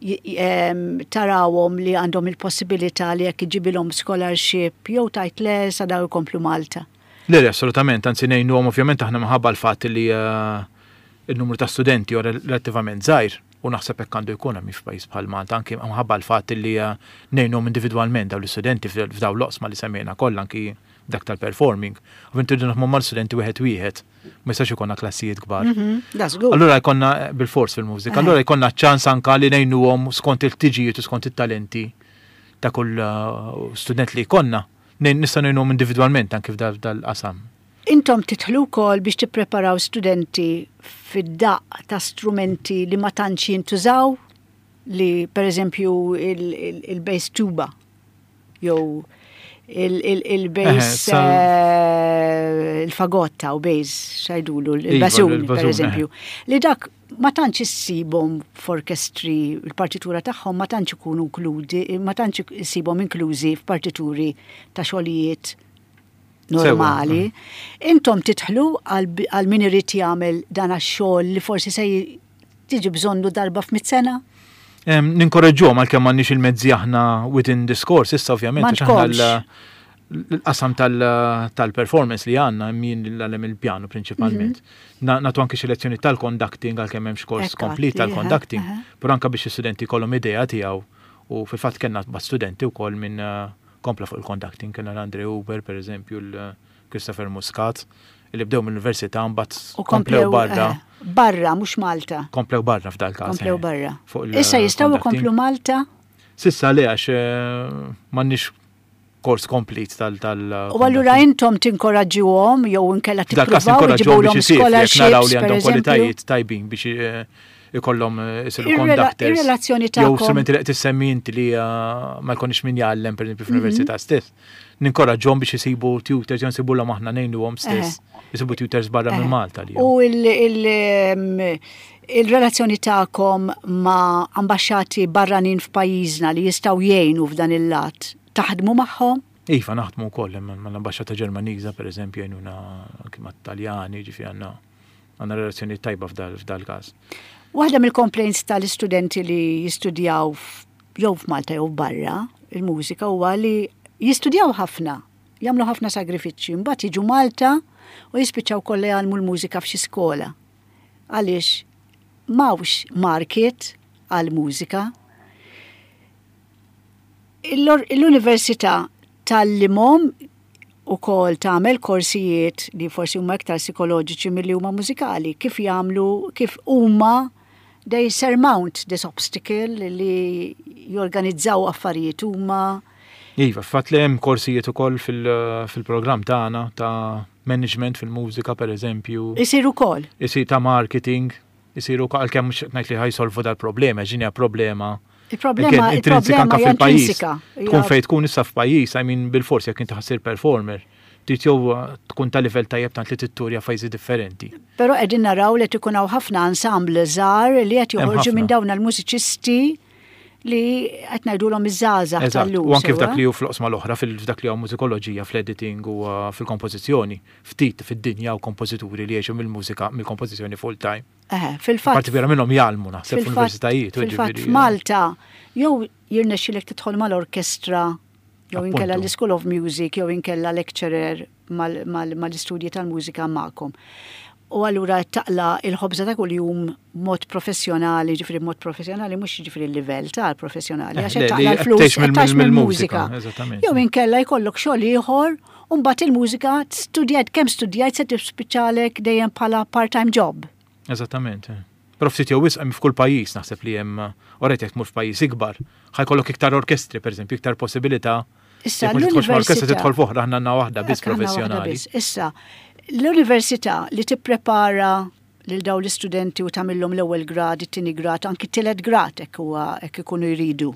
tarawhom li għandhom il-possibilità li jekk iġibilhom scholarship jew tajt le sa daw ikomplu Malta. Le, assolutament, anzi nejnu għom ovvjament aħna maħabba l-fat li il-numru ta' studenti u relativament zaħir u naħseb hekk għandu jkun hemm f'pajjiż bħal Malta, anke maħabba l-fat li nejnu individwalment daw l-istudenti f'daw l-oqsma li semmejna kollha anki dak tal-performing. U inti rridu naħdmu mal-studenti wieħed wieħed, ma jistax ikonna klassijiet kbar. Allura jkollna bil-fors fil-mużika, allura jkollna ċans anka li nejnuhom skont il-tiġijiet u skont it-talenti ta' kull student li jkollna. Nista' ngħinhom individwalment anke f'dal-qasam. Intom titħlu wkoll biex tippreparaw studenti fid-daqq ta' strumenti li ma tantx jintużaw li per eżempju il-bass tuba jew il-bass il-fagotta u bass xajdulu il-basuni per eżempju li dak ma tantx issibhom f'orkestri il-partitura tagħhom ma tantx ikunu inkludi ma tantx issibhom inklużi f'partituri ta' xogħlijiet normali. Intom titħlu għal min irid jagħmel dan għax-xogħol li forsi se tiġi bżonnu darba f'mit sena? Ninkorreġġuhom għalkemm m'għandniex il-mezzi aħna within this course, issa ovvjament l-qasam tal-performance li għandna min l-għalem il-pjano prinċipalment. Nagħtu anke xi lezzjoni tal-conducting għalkemm hemmx kors komplit tal-conducting, però anke biex is-studenti jkollhom idea tiegħu u fil-fatt kellna ba' studenti wkoll minn kompla fuq il-conducting, kellna l-Andre Huber, per eżempju, l-Christopher Muscat, li bdew mill-università mbagħad komplew barra. Barra, mhux Malta. Komplew barra f'dal każ. Komplew barra. Issa jistgħu jkomplu Malta? Sissa le għax m'għandniex kors komplit tal. U allura intom tinkoraġġuhom jew inkella tippruvaw iġibulhom scholarships naraw li għandhom kwalitajiet tajbin biex ikollhom isiru conductors. Ir-relazzjoni tagħhom. Jew strumenti li tissemmi inti li ma jkunx min jgħallem pereżempju fl-università stess. Ninkoraġġhom biex isibu tutors, jew insibulhom aħna ngħinuhom stess. Isibu tutors barra minn Malta li. U il-relazzjoni tagħkom ma' ambaxxati barranin f'pajjiżna li jistgħu jgħinu f'dan il-lat. Taħdmu magħhom? Iva, naħdmu wkoll mal-ambaxxata Ġermaniża pereżempju jgħinuna anke mat-Taljani, ġifi għandna għandna relazzjoni tajba f'dal każ. Waħda mill-complaints tal-istudenti li jistudjaw jew f'Malta jew barra il-mużika huwa li jistudjaw ħafna, jagħmlu ħafna sagrifiċċji, mbagħad jiġu Malta u jispiċċaw kollha jagħmlu l-mużika f'xi skola. Għaliex m'hawnx market għall-mużika. L-Università tal-limhom ukoll tagħmel korsijiet li forsi huma iktar psikoloġiċi milli huma mużikali, kif jagħmlu, kif huma they surmount this obstacle li jorganizzaw affarijiet huma. Iva, fatt li hemm korsijiet ukoll fil-programm tagħna ta' management fil-mużika pereżempju. Isir ukoll. Isir ta' marketing, isir ukoll għalkemm mhux ngħid li ħajsolvu dal-problema, ġinja problema. Il-problema il-problema hija intrinsika. Tkun fejn tkun issa f'pajjiż, I mean bil-forsi jekk inti ħassir performer, trid jew tkun ta' livell tajjeb tant li titturja f'pajjiżi differenti. Però qegħdin naraw li tkun hawn ħafna ensemble żgħar li qed joħorġu minn dawn il-mużiċisti li qed ngħidulhom iż-żgħażagħ tal-lum. U anke f'dak li hu fl-oqsma l-oħra f'dak li hu mużikoloġija fl-editing u fil-kompożizzjoni. Ftit fid-dinja u kompożituri li jgħixu mill-mużika mill-kompożizzjoni full time. Eh, fil-fatt. Parti vera minnhom jgħalmu naħseb fl-universitajiet. Fil-fatt f'Malta jew jirnexxilek tidħol mal-orkestra jew inkella l-School of Music jew inkella lecturer mal-istudji tal-mużika magħkom. U allura taqla il-ħobża ta' kuljum mod professjonali, ġifri mod professjonali, mhux ġifri l-livell tal-professjonali, għax taqla l-flus tax mill-mużika. Jew inkella jkollok xogħol ieħor u mbagħad il-mużika studjajt kemm studjajt se tispiċċalek dejjem bħala part-time job. Eżattament. Però ftit jew wisq hemm f'kull pajjiż naħseb li hemm orejt jekk tmur f'pajjiż ikbar, ħajkollok iktar orkestri pereżempju, iktar possibilità. Issa l-università tidħol f'oħra aħna għandna waħda biss professjonali. Issa l-università li tipprepara lil daw l-istudenti u tagħmilhom l-ewwel grad, it-tieni grad, anki t-tielet grad hekk huwa hekk ikunu jridu.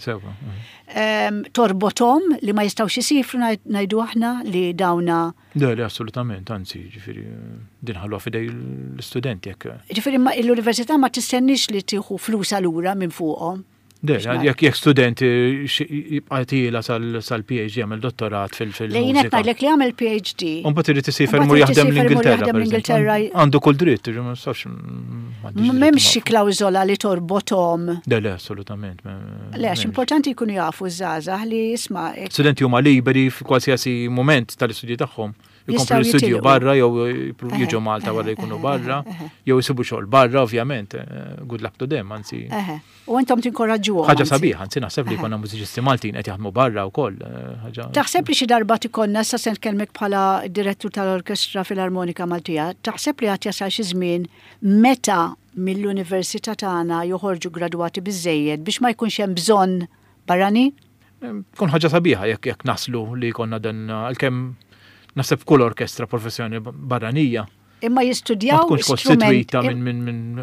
Torbothom li ma jistgħux isifru ngħidu aħna li dawna. Le, assolutament, anzi, ġifieri din ħalluha fidej l-istudenti hekk. Ġifieri l-università ma tistennix li tieħu flus allura minn fuqhom. De, jekk jekk studenti jibqatila sal-P H D għamil dottorat fil-mużika. Lejn qed ngħidlek li għamel P H D. U mbagħad irid isir fermur jaħdem l-Ingilterra. Għandu kull dritt, ma safx. M'hemmx xi klawżola li torbothom. De, le, assolutament. Le, għax importanti jkunu jafu żgħażagħ li jisma'. Studenti huma liberi f'kwalsiasi mument tal-istudji tagħhom. Jkomplu l-istudju barra, jew jiġu Malta wara jkunu barra, jew jisibu xogħol barra, ovvjament. Good luck to them, anzi. U intom tinkoraġġuhom. Ħaġa sabiħa, anzi naħseb li jkollna mużiċisti Maltin qed jaħdmu barra wkoll. Taħseb li xi darba tikonna issa se nkellmek bħala direttur tal-Orkestra Filarmonika Maltija, taħseb li qed jasal xi żmien meta mill-università tagħna joħorġu gradwati biżejjed biex ma jkunx hemm bżonn barranin? Kun ħaġa sabiħa jekk jekk naslu li jkollna dan għalkemm naħseb kull orkestra professjoni barranija. Imma jistudjaw ma tkunx kostitwita minn minn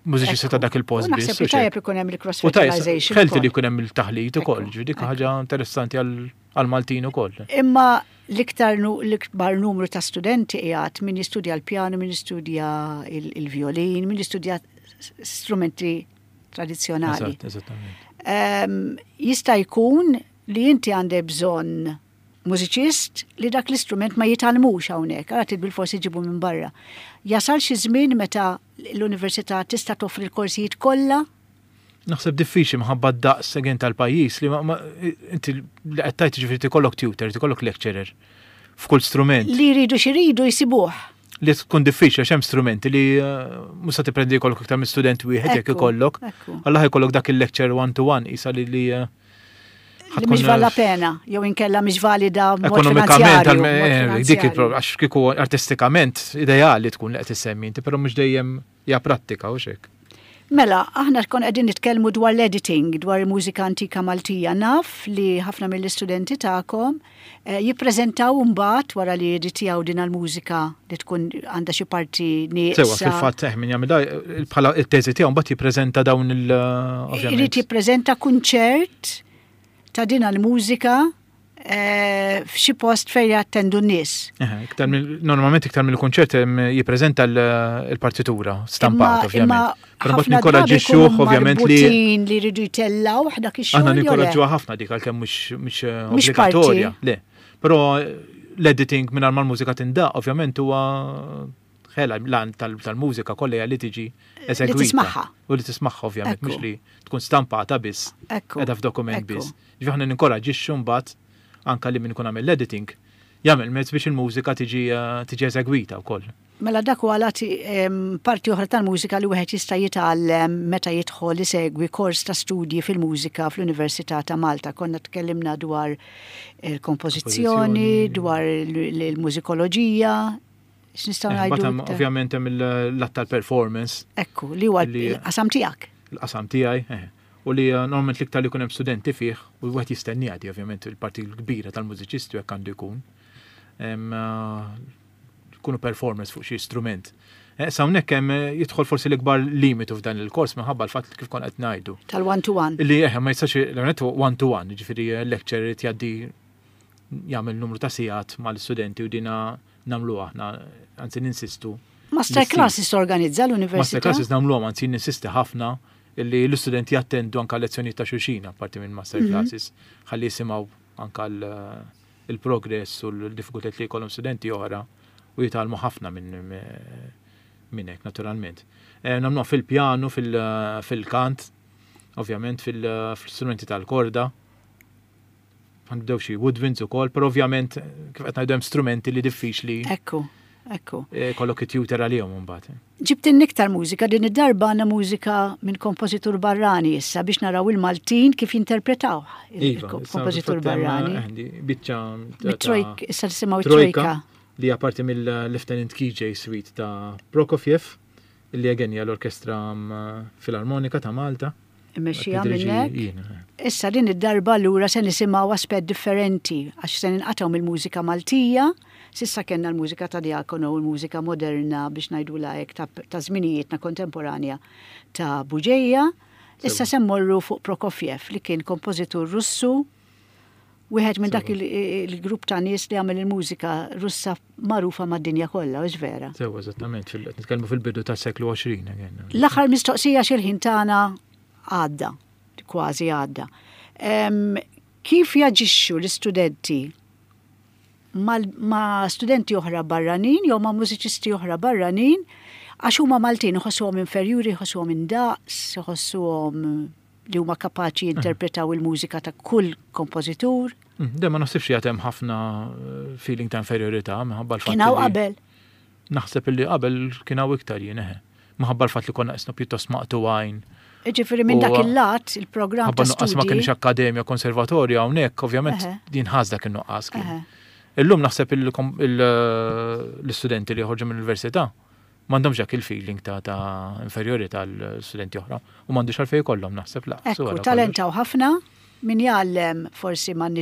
mużiċisti ta' dak il-post biss. Naħseb li tajjeb ikun hemm il-cross U tajjeb, fertilization. ħelti li jkun hemm il-taħlit ukoll, ġi dik ħaġa interessanti għal-Maltin ukoll. Imma l-iktar l-ikbar numru ta' studenti qiegħed min jistudja l-pjano, min jistudja il-violin, min jistudja strumenti tradizzjonali. Eżattament. Jista' jkun li inti għandek bżonn mużiċist li dak l-istrument ma jitalmux hawnhekk, għara bil-forsi ġibu minn barra. Jasal xi żmien meta l-università tista' toffri l-korsijiet kollha? Naħseb diffiċli minħabba d-daqs segħen tal-pajjiż li inti li qed tajt ġifieri tikollok tutor, tikollok lecturer f'kull strument. Li jridu xi jridu jsibuh. Li tkun diffiċli għax hemm strumenti li mhux se tipprendi jkollok iktar minn student wieħed jekk ikollok. Alla ikollok dak il-lecture one to one isa li li li mhix vala pena, jew inkella mhix valida mod ekonomikament finanzjarju. dik għax kieku artistikament ideali tkun li qed issemmi inti, però mhux dejjem hija prattika u xek. Mela, aħna kon qegħdin nitkellmu dwar l-editing, dwar il-mużika antika Maltija. Naf li ħafna mill-istudenti tagħkom jippreżentaw mbagħad wara li editjaw din il-mużika li tkun għandha xi parti nieqsa. Sewa fil-fatt min jagħmel bħala t-teżi tiegħu mbagħad jippreżenta dawn il Irid jippreżenta kunċert ta' din il-mużika f'xi post fejn jattendu n-nies. Normalment iktar mill-kunċert jippreżenta l-partitura stampat ovvjament. Però mbagħad nikkoraġġixxuh ovvjament li li jridu jtellaw dak ix-xogħol. Aħna nikkoraġġuha ħafna dik għalkemm mhux mhux obbligatorja. Le. Però l-editing mingħajr mal-mużika tindaq ovvjament huwa ħela lan tal-mużika kollha li tiġi eżegwita. U li tismaħħa ovvjament mhux li tkun stampata biss. Qiegħda f'dokument biss. Ġifieri aħna nikkoraġġixxu mbagħad anka li min ikun għamil l-editing, jagħmel mezz biex il-mużika tiġi tiġi eżegwita wkoll. Mela dak huwa parti oħra tal-mużika li wieħed jista' jitgħallem meta jidħol isegwi kors ta' studji fil-mużika fl-Università ta' Malta. Konna tkellimna dwar il-kompożizzjoni, dwar il-mużikoloġija. X'nistgħu ngħidu? Ovvjament hemm l-att tal-performance. Ekku, li huwa l-qasam tiegħek. L-qasam tiegħi, u li normalment l-iktar li kun hemm studenti fih u wieħed jistenniha ovvjament il-parti l-kbira tal-mużiċisti hekk għandu jkun. Kunu performance fuq xi strument. Sa hawnhekk hemm jidħol forsi l-ikbar limitu f'dan il-kors minħabba l-fatt li kif kont qed ngħidu. Tal-one to one. Li eħe ma jistax l-għonet one to one, ġifieri l-lecturer jgħaddi jagħmel numru ta' sigħat mal-studenti u dina nagħmlu aħna anzi ninsistu. Master classes organizza l-Università. Master classes nagħmluhom anzi ninsisti ħafna illi l-istudenti jattendu anka lezzjoni ta' xulxina parti minn master classes ħalli jisimgħu anka l-progress u l-diffikultajiet li jkollhom studenti oħra u jitalmu ħafna minn minn hekk naturalment. Nagħmluha fil-pjanu, fil-kant, ovvjament fil-strumenti tal-korda. Għandew xi woodwinds ukoll, però ovvjament kif qed ngħidu hemm strumenti li diffiċli. Ekku, ekku. Kollok it-tutor għalihom imbagħad. Ġibtin iktar mużika, din id-darba għandna mużika minn kompożitur barrani issa biex naraw il-Maltin kif jinterpretaw il-kompożitur barrani. Biċċa Trojka, issa tisimgħu Trojka. Li hija parti mill-Lieutenant K J Suite ta' Prokofjev, li għenja l-orkestra filarmonika ta' Malta. Immexxija minnek. Issa din id-darba lura se nisimgħu aspett differenti għax se ninqatgħu mill-mużika Maltija. Sissa kellna l-mużika ta' Diakono u l-mużika moderna biex ngħidula hekk ta' żminijietna kontemporanja ta' Buġejja. Issa se mmorru fuq Prokofjev li kien kompożitur Russu. Wieħed minn dak il-grupp ta' nies li għamel il-mużika Russa magħrufa mad-dinja kollha, u vera. Sew eżattament, nitkellmu fil-bidu tas-seklu għoxrin. L-aħħar mistoqsija xil-ħin tagħna għadda, kważi għadda. Kif jaġixxu l-istudenti ma' studenti oħra barranin jew ma' mużiċisti oħra barranin għax huma Maltin iħossuhom inferjuri, iħossuhom indaqs, iħossuhom li huma kapaċi jinterpretaw il-mużika ta' kull kompożitur. De ma naħsibx jagħtem ħafna feeling ta' inferjorità minħabba l-fatt. Kien hawn qabel. Naħseb illi qabel kien hawn iktar jien eħe. Minħabba l-fatt li konna qisna pjuttost maqtu għajn. Ġifieri minn dak il-lat, il-programm ta' studji. Ħabba ma kienx akkademja konservatorja hawnhekk, ovvjament din ħażda kien nuqqas kien. Illum naħseb l-istudenti li joħorġu mill-università m'għandhomx dak il-feeling ta' ta' inferjorità l-studenti oħra u m'għandux għalfejn ikollhom naħseb laqs. Ekku, talentaw ħafna min jgħallem forsi m'għandniex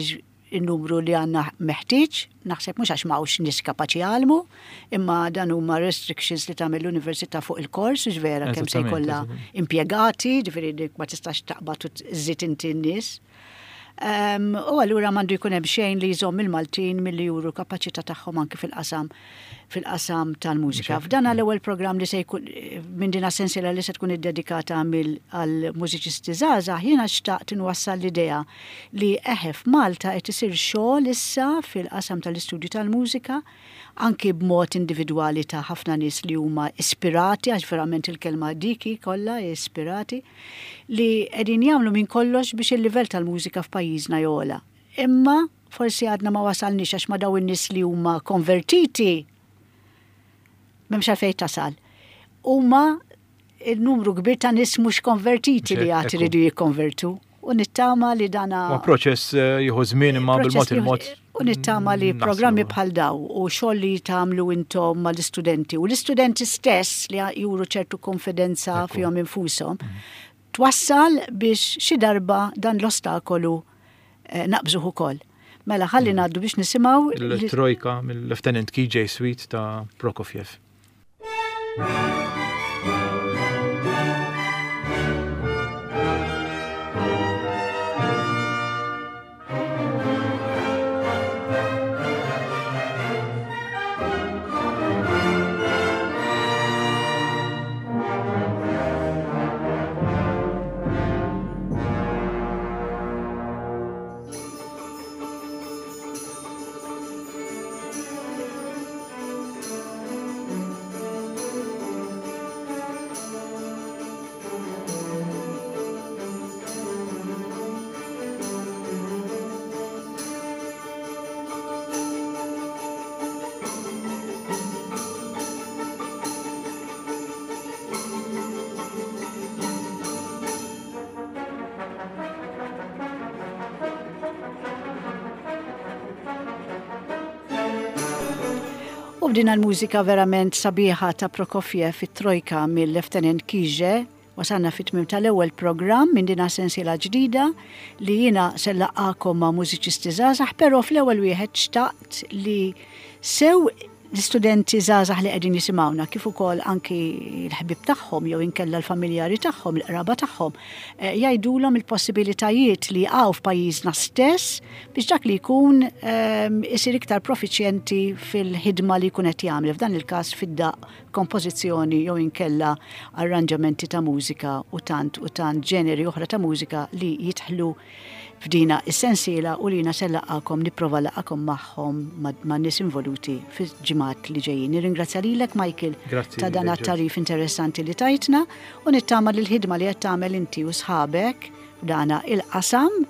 il-numru li għanna meħtieġ, naħseb mhux għax m'hawnx nies kapaċi għalmu, imma dan huma restrictions li tagħmel l-Università fuq il-kors, ġvera kemm se jkollha impjegati, ġifieri ma tistax taqbad żid inti n-nies. Um, u allura mandu jkun hemm xejn li jżomm il-Maltin milli juru kapaċità tagħhom anke fil-qasam fil-qasam tal-mużika. F'dan l-ewwel programm li se jkun minn din essenzjala li se tkun iddedikata għal mużiċisti żgħażagħ, jiena xtaqt inwassal l-idea li eħe f'Malta qed isir xogħol issa fil-qasam tal-istudju tal-mużika anke b'mod individwali ta' ħafna nies li huma ispirati, għax verament il-kelma diki kollha ispirati, li qegħdin jagħmlu minn kollox biex il-livell tal-mużika f'pajjiżna jola. Imma forsi għadna ma wasalniex għax ma daw in-nies li huma konvertiti m'hemmx għalfejn tasal. Huma il-numru kbir ta' nies mhux konvertiti li għad iridu jikkonvertu. U nittama li dana... Ma proċess jieħu żmien imma bil-mod il-mod. U nittama li programmi bħal daw u xogħol li tagħmlu intom mal-istudenti u l-istudenti stess li juru ċertu konfidenza fihom infushom twassal biex xi darba dan l-ostakolu naqbżuh ukoll. Mela ħalli ngħaddu biex nisimgħu il-trojka mill-Lieutenant K J Suite ta' Prokofjev. U b'din l-mużika verament sabiħa ta' Prokofjev fit-trojka mill-Lieutenant K J wasanna fit-tmiem tal-ewwel programm minn din sensiela ġdida li jiena sellaqakom ma' mużiċisti żgħażagħ, però fl-ewwel wieħed xtaqt li sew l-istudenti żgħażagħ li qegħdin jisimgħuna kif ukoll anki l-ħbib tagħhom jew inkella l-familjari tagħhom, l-qraba tagħhom jgħidulhom il-possibilitajiet li għaw f'pajjiżna stess biex dak li jkun isir iktar profiċjenti fil-ħidma li jkun qed jagħmel f'dan il-każ fid-daq kompożizzjoni jew inkella arranġamenti ta' mużika u tant u tant ġeneri oħra ta' mużika li jitħlu f'dina is-sensiela u li jiena sellaqakom nipprova laqakom magħhom ma' nies involuti fil-ġimgħat li ġejjin. Nirringrazzja lilek Michael ta' dan at-tarif interessanti li tajtna u nittama li l-ħidma li qed tagħmel inti u sħabek f'dana il-qasam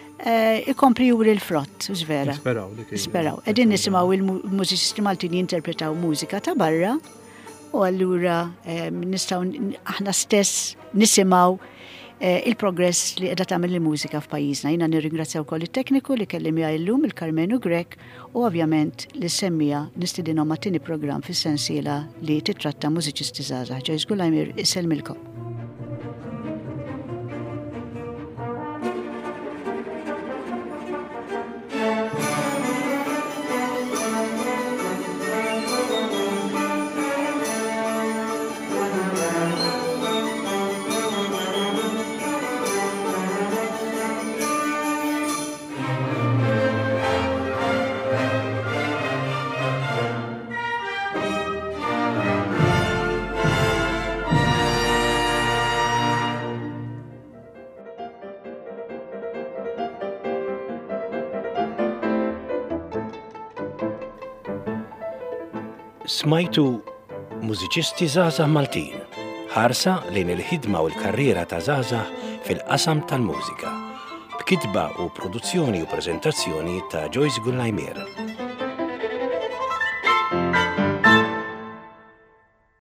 ikompli juri l-frott, żvera. Nisperaw. Nisperaw. Qegħdin nisimgħu il-mużiċisti Maltin jinterpretaw mużika ta' barra u allura nistgħu aħna stess nisimgħu il-progress li qiegħda tagħmel il-mużika f'pajjiżna. Jiena nirringrazzja wkoll it-tekniku li kelli miegħi llum il-Karmenu Grek u ovvjament li semmija nistidinhom ma' tieni programm fis-sensiela li titratta mużiċisti żgħażagħ. Joyce Gulajmier isellmilkom. Smajtu mużiċisti żgħażagħ Maltin, ħarsa lejn il-ħidma u l-karriera ta' żgħażagħ fil-qasam tal-mużika, b'kitba u produzzjoni u preżentazzjoni ta' Joyce Gulajmier.